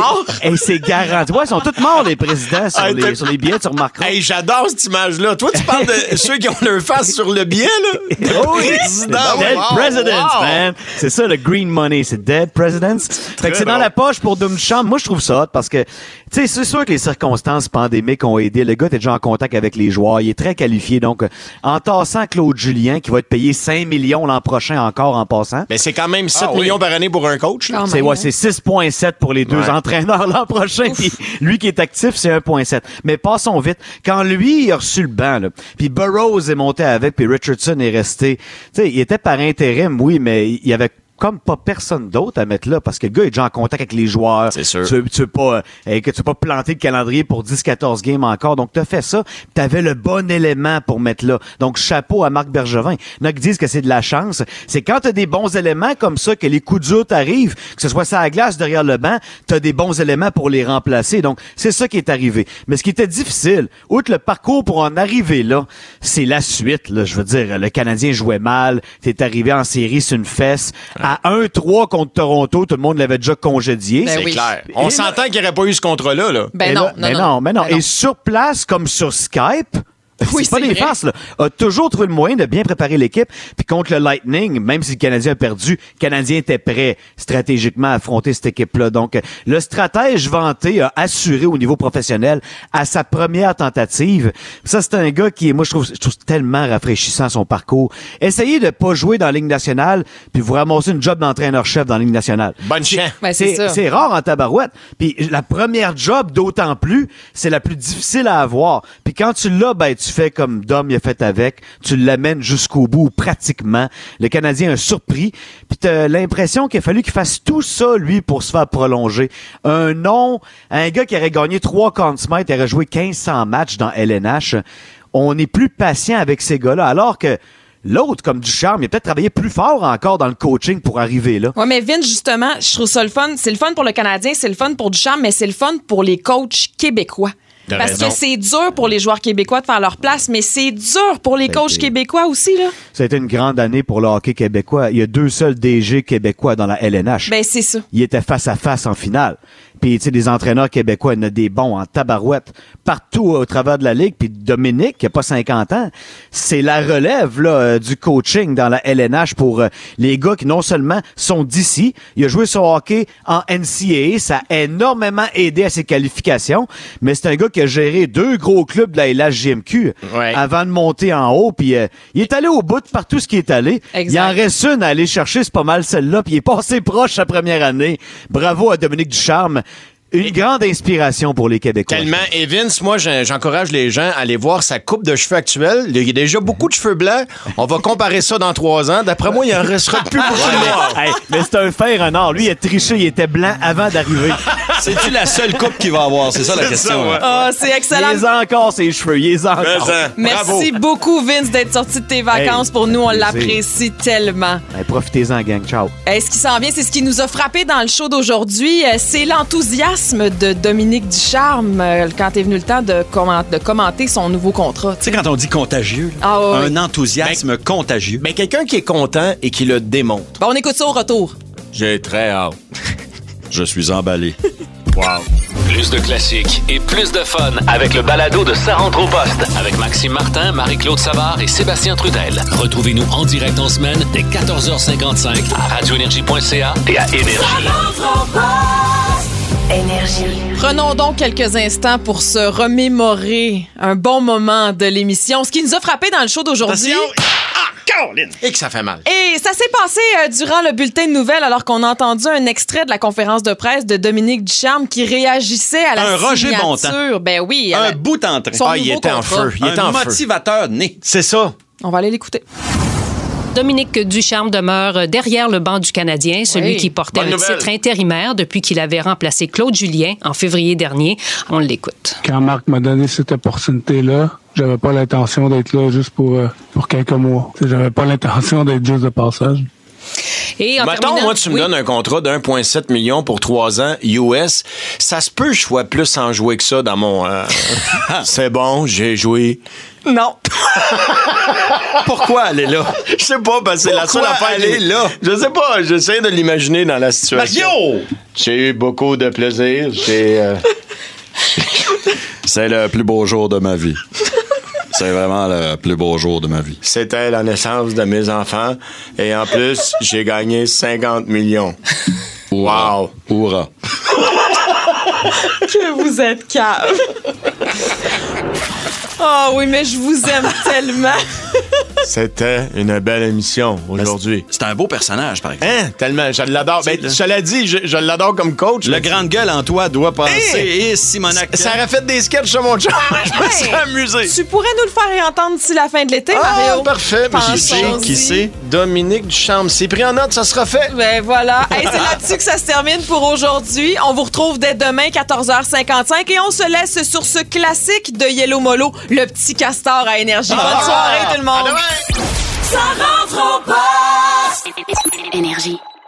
[SPEAKER 20] Et c'est garanti. Ouais, ils sont tous morts, les présidents, sur les billets, tu remarqueras.
[SPEAKER 4] Hey, j'adore cette image-là. Toi, tu parles de ceux qui ont leur face sur le billet, là?
[SPEAKER 20] Oui, Dead Presidents, man. C'est ça, le green money. C'est Dead Presidents. Fait que c'est dans la poche pour Dom Ducharme. Moi, je trouve ça hot parce que, tu sais, c'est sûr que les circonstances pandémiques ont aidé. Le gars était déjà en contact avec les joueurs. Il est très qualifié. Donc, en tassant Claude Julien, qui va être payé 5 millions l'an prochain encore en passant.
[SPEAKER 4] Mais c'est quand même 7 millions par année pour un coach. Là.
[SPEAKER 20] C'est 6,7 pour les 2 entraîneurs l'an prochain. Puis lui qui est actif, c'est 1,7. Mais passons vite. Quand lui, il a reçu le banc, là, puis Burroughs est monté avec, puis Richardson est resté. Tu sais, il était par intérim, oui, mais il y avait comme pas personne d'autre à mettre là parce que le gars est déjà en contact avec les joueurs.
[SPEAKER 4] C'est sûr.
[SPEAKER 20] Tu veux pas planter le calendrier pour 10-14 games encore. Donc, t'as fait ça. T'avais le bon élément pour mettre là. Donc, chapeau à Marc Bergevin. Il y en a qui disent que c'est de la chance. C'est quand t'as des bons éléments comme ça que les coups durs t'arrivent, que ce soit ça à la glace derrière le banc, t'as des bons éléments pour les remplacer. Donc, c'est ça qui est arrivé. Mais ce qui était difficile, outre le parcours pour en arriver là, c'est la suite, là. Je veux dire, le Canadien jouait mal. T'es arrivé en série sur une fesse. À 1-3 contre Toronto, tout le monde l'avait déjà congédié.
[SPEAKER 4] C'est clair. On s'entend qu'il n'y aurait pas eu ce contrat-là. Là.
[SPEAKER 20] Mais non. Et sur place, comme sur Skype, c'est pas des farces, là. A toujours trouvé le moyen de bien préparer l'équipe. Puis contre le Lightning, même si le Canadien a perdu, le Canadien était prêt stratégiquement à affronter cette équipe-là. Donc, le stratège vanté a assuré au niveau professionnel à sa première tentative. Ça, c'est un gars qui, moi, je trouve tellement rafraîchissant son parcours. Essayez de pas jouer dans la Ligue nationale, puis vous ramassez une job d'entraîneur-chef dans la Ligue nationale.
[SPEAKER 4] Bonne chance.
[SPEAKER 20] C'est rare en tabarouette. Puis la première job, d'autant plus, c'est la plus difficile à avoir. Puis quand tu l'as, ben, tu fais comme Dom il a fait avec, tu l'amènes jusqu'au bout pratiquement. Le Canadien a surpris, puis t'as l'impression qu'il a fallu qu'il fasse tout ça, lui, pour se faire prolonger. Un gars qui aurait gagné 3 Conn Smythe, il aurait joué 1500 matchs dans LNH. On est plus patient avec ces gars-là, alors que l'autre, comme Ducharme, il a peut-être travaillé plus fort encore dans le coaching pour arriver là.
[SPEAKER 3] Oui, mais Vince, justement, je trouve ça le fun. C'est le fun pour le Canadien, c'est le fun pour Ducharme, mais c'est le fun pour les coachs québécois. Parce que c'est dur pour les joueurs québécois de faire leur place, mais c'est dur pour les coachs québécois aussi, là.
[SPEAKER 20] Ça a été une grande année pour le hockey québécois. Il y a 2 seuls DG québécois dans la LNH.
[SPEAKER 3] Ben, c'est ça.
[SPEAKER 20] Ils étaient face à face en finale. Puis, tu sais, des entraîneurs québécois, il y en a des bons en tabarouette partout au travers de la Ligue. Puis Dominique, qui a pas 50 ans, c'est la relève là du coaching dans la LNH pour les gars qui non seulement sont d'ici, il a joué son hockey en NCAA, ça a énormément aidé à ses qualifications, mais c'est un gars qui a géré 2 gros clubs de la LHJMQ avant de monter en haut. Puis il est allé au bout de partout ce qui est allé. Exact. Il en reste une à aller chercher, c'est pas mal celle-là. Puis il est passé proche sa première année. Bravo à Dominique Ducharme. Une grande inspiration pour les Québécois.
[SPEAKER 4] Tellement. Et Vince, moi, j'encourage les gens à aller voir sa coupe de cheveux actuelle. Il y a déjà beaucoup de cheveux blancs. On va comparer ça dans 3 ans. D'après moi, il en restera plus beaucoup de noirs.
[SPEAKER 20] Hey, mais c'est un fer en or. Lui, il a triché. Il était blanc avant d'arriver.
[SPEAKER 5] C'est-tu la seule coupe qu'il va avoir? C'est ça la question.
[SPEAKER 3] C'est excellent.
[SPEAKER 20] Il les a encore, ses cheveux. Il les a encore.
[SPEAKER 3] Merci beaucoup, Vince, d'être sorti de tes vacances. Pour nous, on l'apprécie tellement.
[SPEAKER 20] Profitez-en, gang. Ciao.
[SPEAKER 3] Ce qui s'en vient, c'est ce qui nous a frappé dans le show d'aujourd'hui. C'est l'enthousiasme de Dominique Ducharme quand est venu le temps de commenter son nouveau contrat.
[SPEAKER 5] Tu sais, quand on dit contagieux, un enthousiasme contagieux.
[SPEAKER 4] Mais quelqu'un qui est content et qui le démontre.
[SPEAKER 3] Bon, on écoute ça au retour.
[SPEAKER 4] J'ai très hâte.
[SPEAKER 5] Je suis emballé.
[SPEAKER 4] Wow.
[SPEAKER 1] Plus de classiques et plus de fun avec le balado de Ça rentre au poste avec Maxime Martin, Marie-Claude Savard et Sébastien Trudel. Retrouvez-nous en direct en semaine dès 14h55 à radioénergie.ca et à Énergie.
[SPEAKER 3] Prenons donc quelques instants pour se remémorer un bon moment de l'émission. Ce qui nous a frappé dans le show d'aujourd'hui.
[SPEAKER 4] Caroline! Et que ça fait mal.
[SPEAKER 3] Et ça s'est passé durant le bulletin de nouvelles alors qu'on a entendu un extrait de la conférence de presse de Dominique Ducharme qui réagissait à la
[SPEAKER 5] Roger
[SPEAKER 3] signature.
[SPEAKER 5] Bontemps.
[SPEAKER 3] Ben oui.
[SPEAKER 5] Un bout en train.
[SPEAKER 4] Il était en feu. Il était
[SPEAKER 5] un
[SPEAKER 4] en feu.
[SPEAKER 5] motivateur né.
[SPEAKER 4] C'est ça.
[SPEAKER 3] On va aller l'écouter.
[SPEAKER 9] Dominique Ducharme demeure derrière le banc du Canadien, celui qui portait un titre intérimaire depuis qu'il avait remplacé Claude Julien en février dernier. On l'écoute.
[SPEAKER 22] Quand Marc m'a donné cette opportunité-là, j'avais pas l'intention d'être là juste pour quelques mois. J'avais pas l'intention d'être juste de passage.
[SPEAKER 9] Et
[SPEAKER 4] mettons, moi, tu me donnes un contrat de 1,7 million pour 3 ans US. Ça se peut que je sois plus enjoué que ça dans mon... C'est bon, j'ai joué.
[SPEAKER 3] Non.
[SPEAKER 5] Pourquoi elle est là?
[SPEAKER 4] Je sais pas, parce que c'est la seule affaire.
[SPEAKER 5] Elle est là?
[SPEAKER 4] Je sais pas, j'essaie de l'imaginer dans la situation.
[SPEAKER 5] Mario!
[SPEAKER 4] J'ai eu beaucoup de plaisir.
[SPEAKER 5] C'est le plus beau jour de ma vie. C'est vraiment le plus beau jour de ma vie.
[SPEAKER 4] C'était la naissance de mes enfants. Et en plus, j'ai gagné 50 millions. Wow!
[SPEAKER 5] Hourra!
[SPEAKER 3] Que vous êtes cave. Oh oui, mais je vous aime tellement.
[SPEAKER 4] C'était une belle émission aujourd'hui.
[SPEAKER 5] C'est un beau personnage, par exemple.
[SPEAKER 4] Hein? Tellement, je l'adore. Ben, je l'ai dit, je l'adore comme coach.
[SPEAKER 5] Le grande gueule en toi doit penser. Et Simonac.
[SPEAKER 4] Ça aurait fait des sketchs sur mon char. Je me serais amusé.
[SPEAKER 3] Tu pourrais nous le faire réentendre d'ici la fin de l'été, Mario.
[SPEAKER 4] Parfait. Qui c'est? Dominique Ducharme. C'est pris en note, ça sera fait.
[SPEAKER 3] Ben voilà. Hey, c'est là-dessus que ça se termine pour aujourd'hui. On vous retrouve dès demain, 14h55. Et on se laisse sur ce classique de Yellow Molo, le petit castor à Énergie. Bonne soirée, tout le monde.
[SPEAKER 18] Ça rentre au poste.
[SPEAKER 23] Énergie.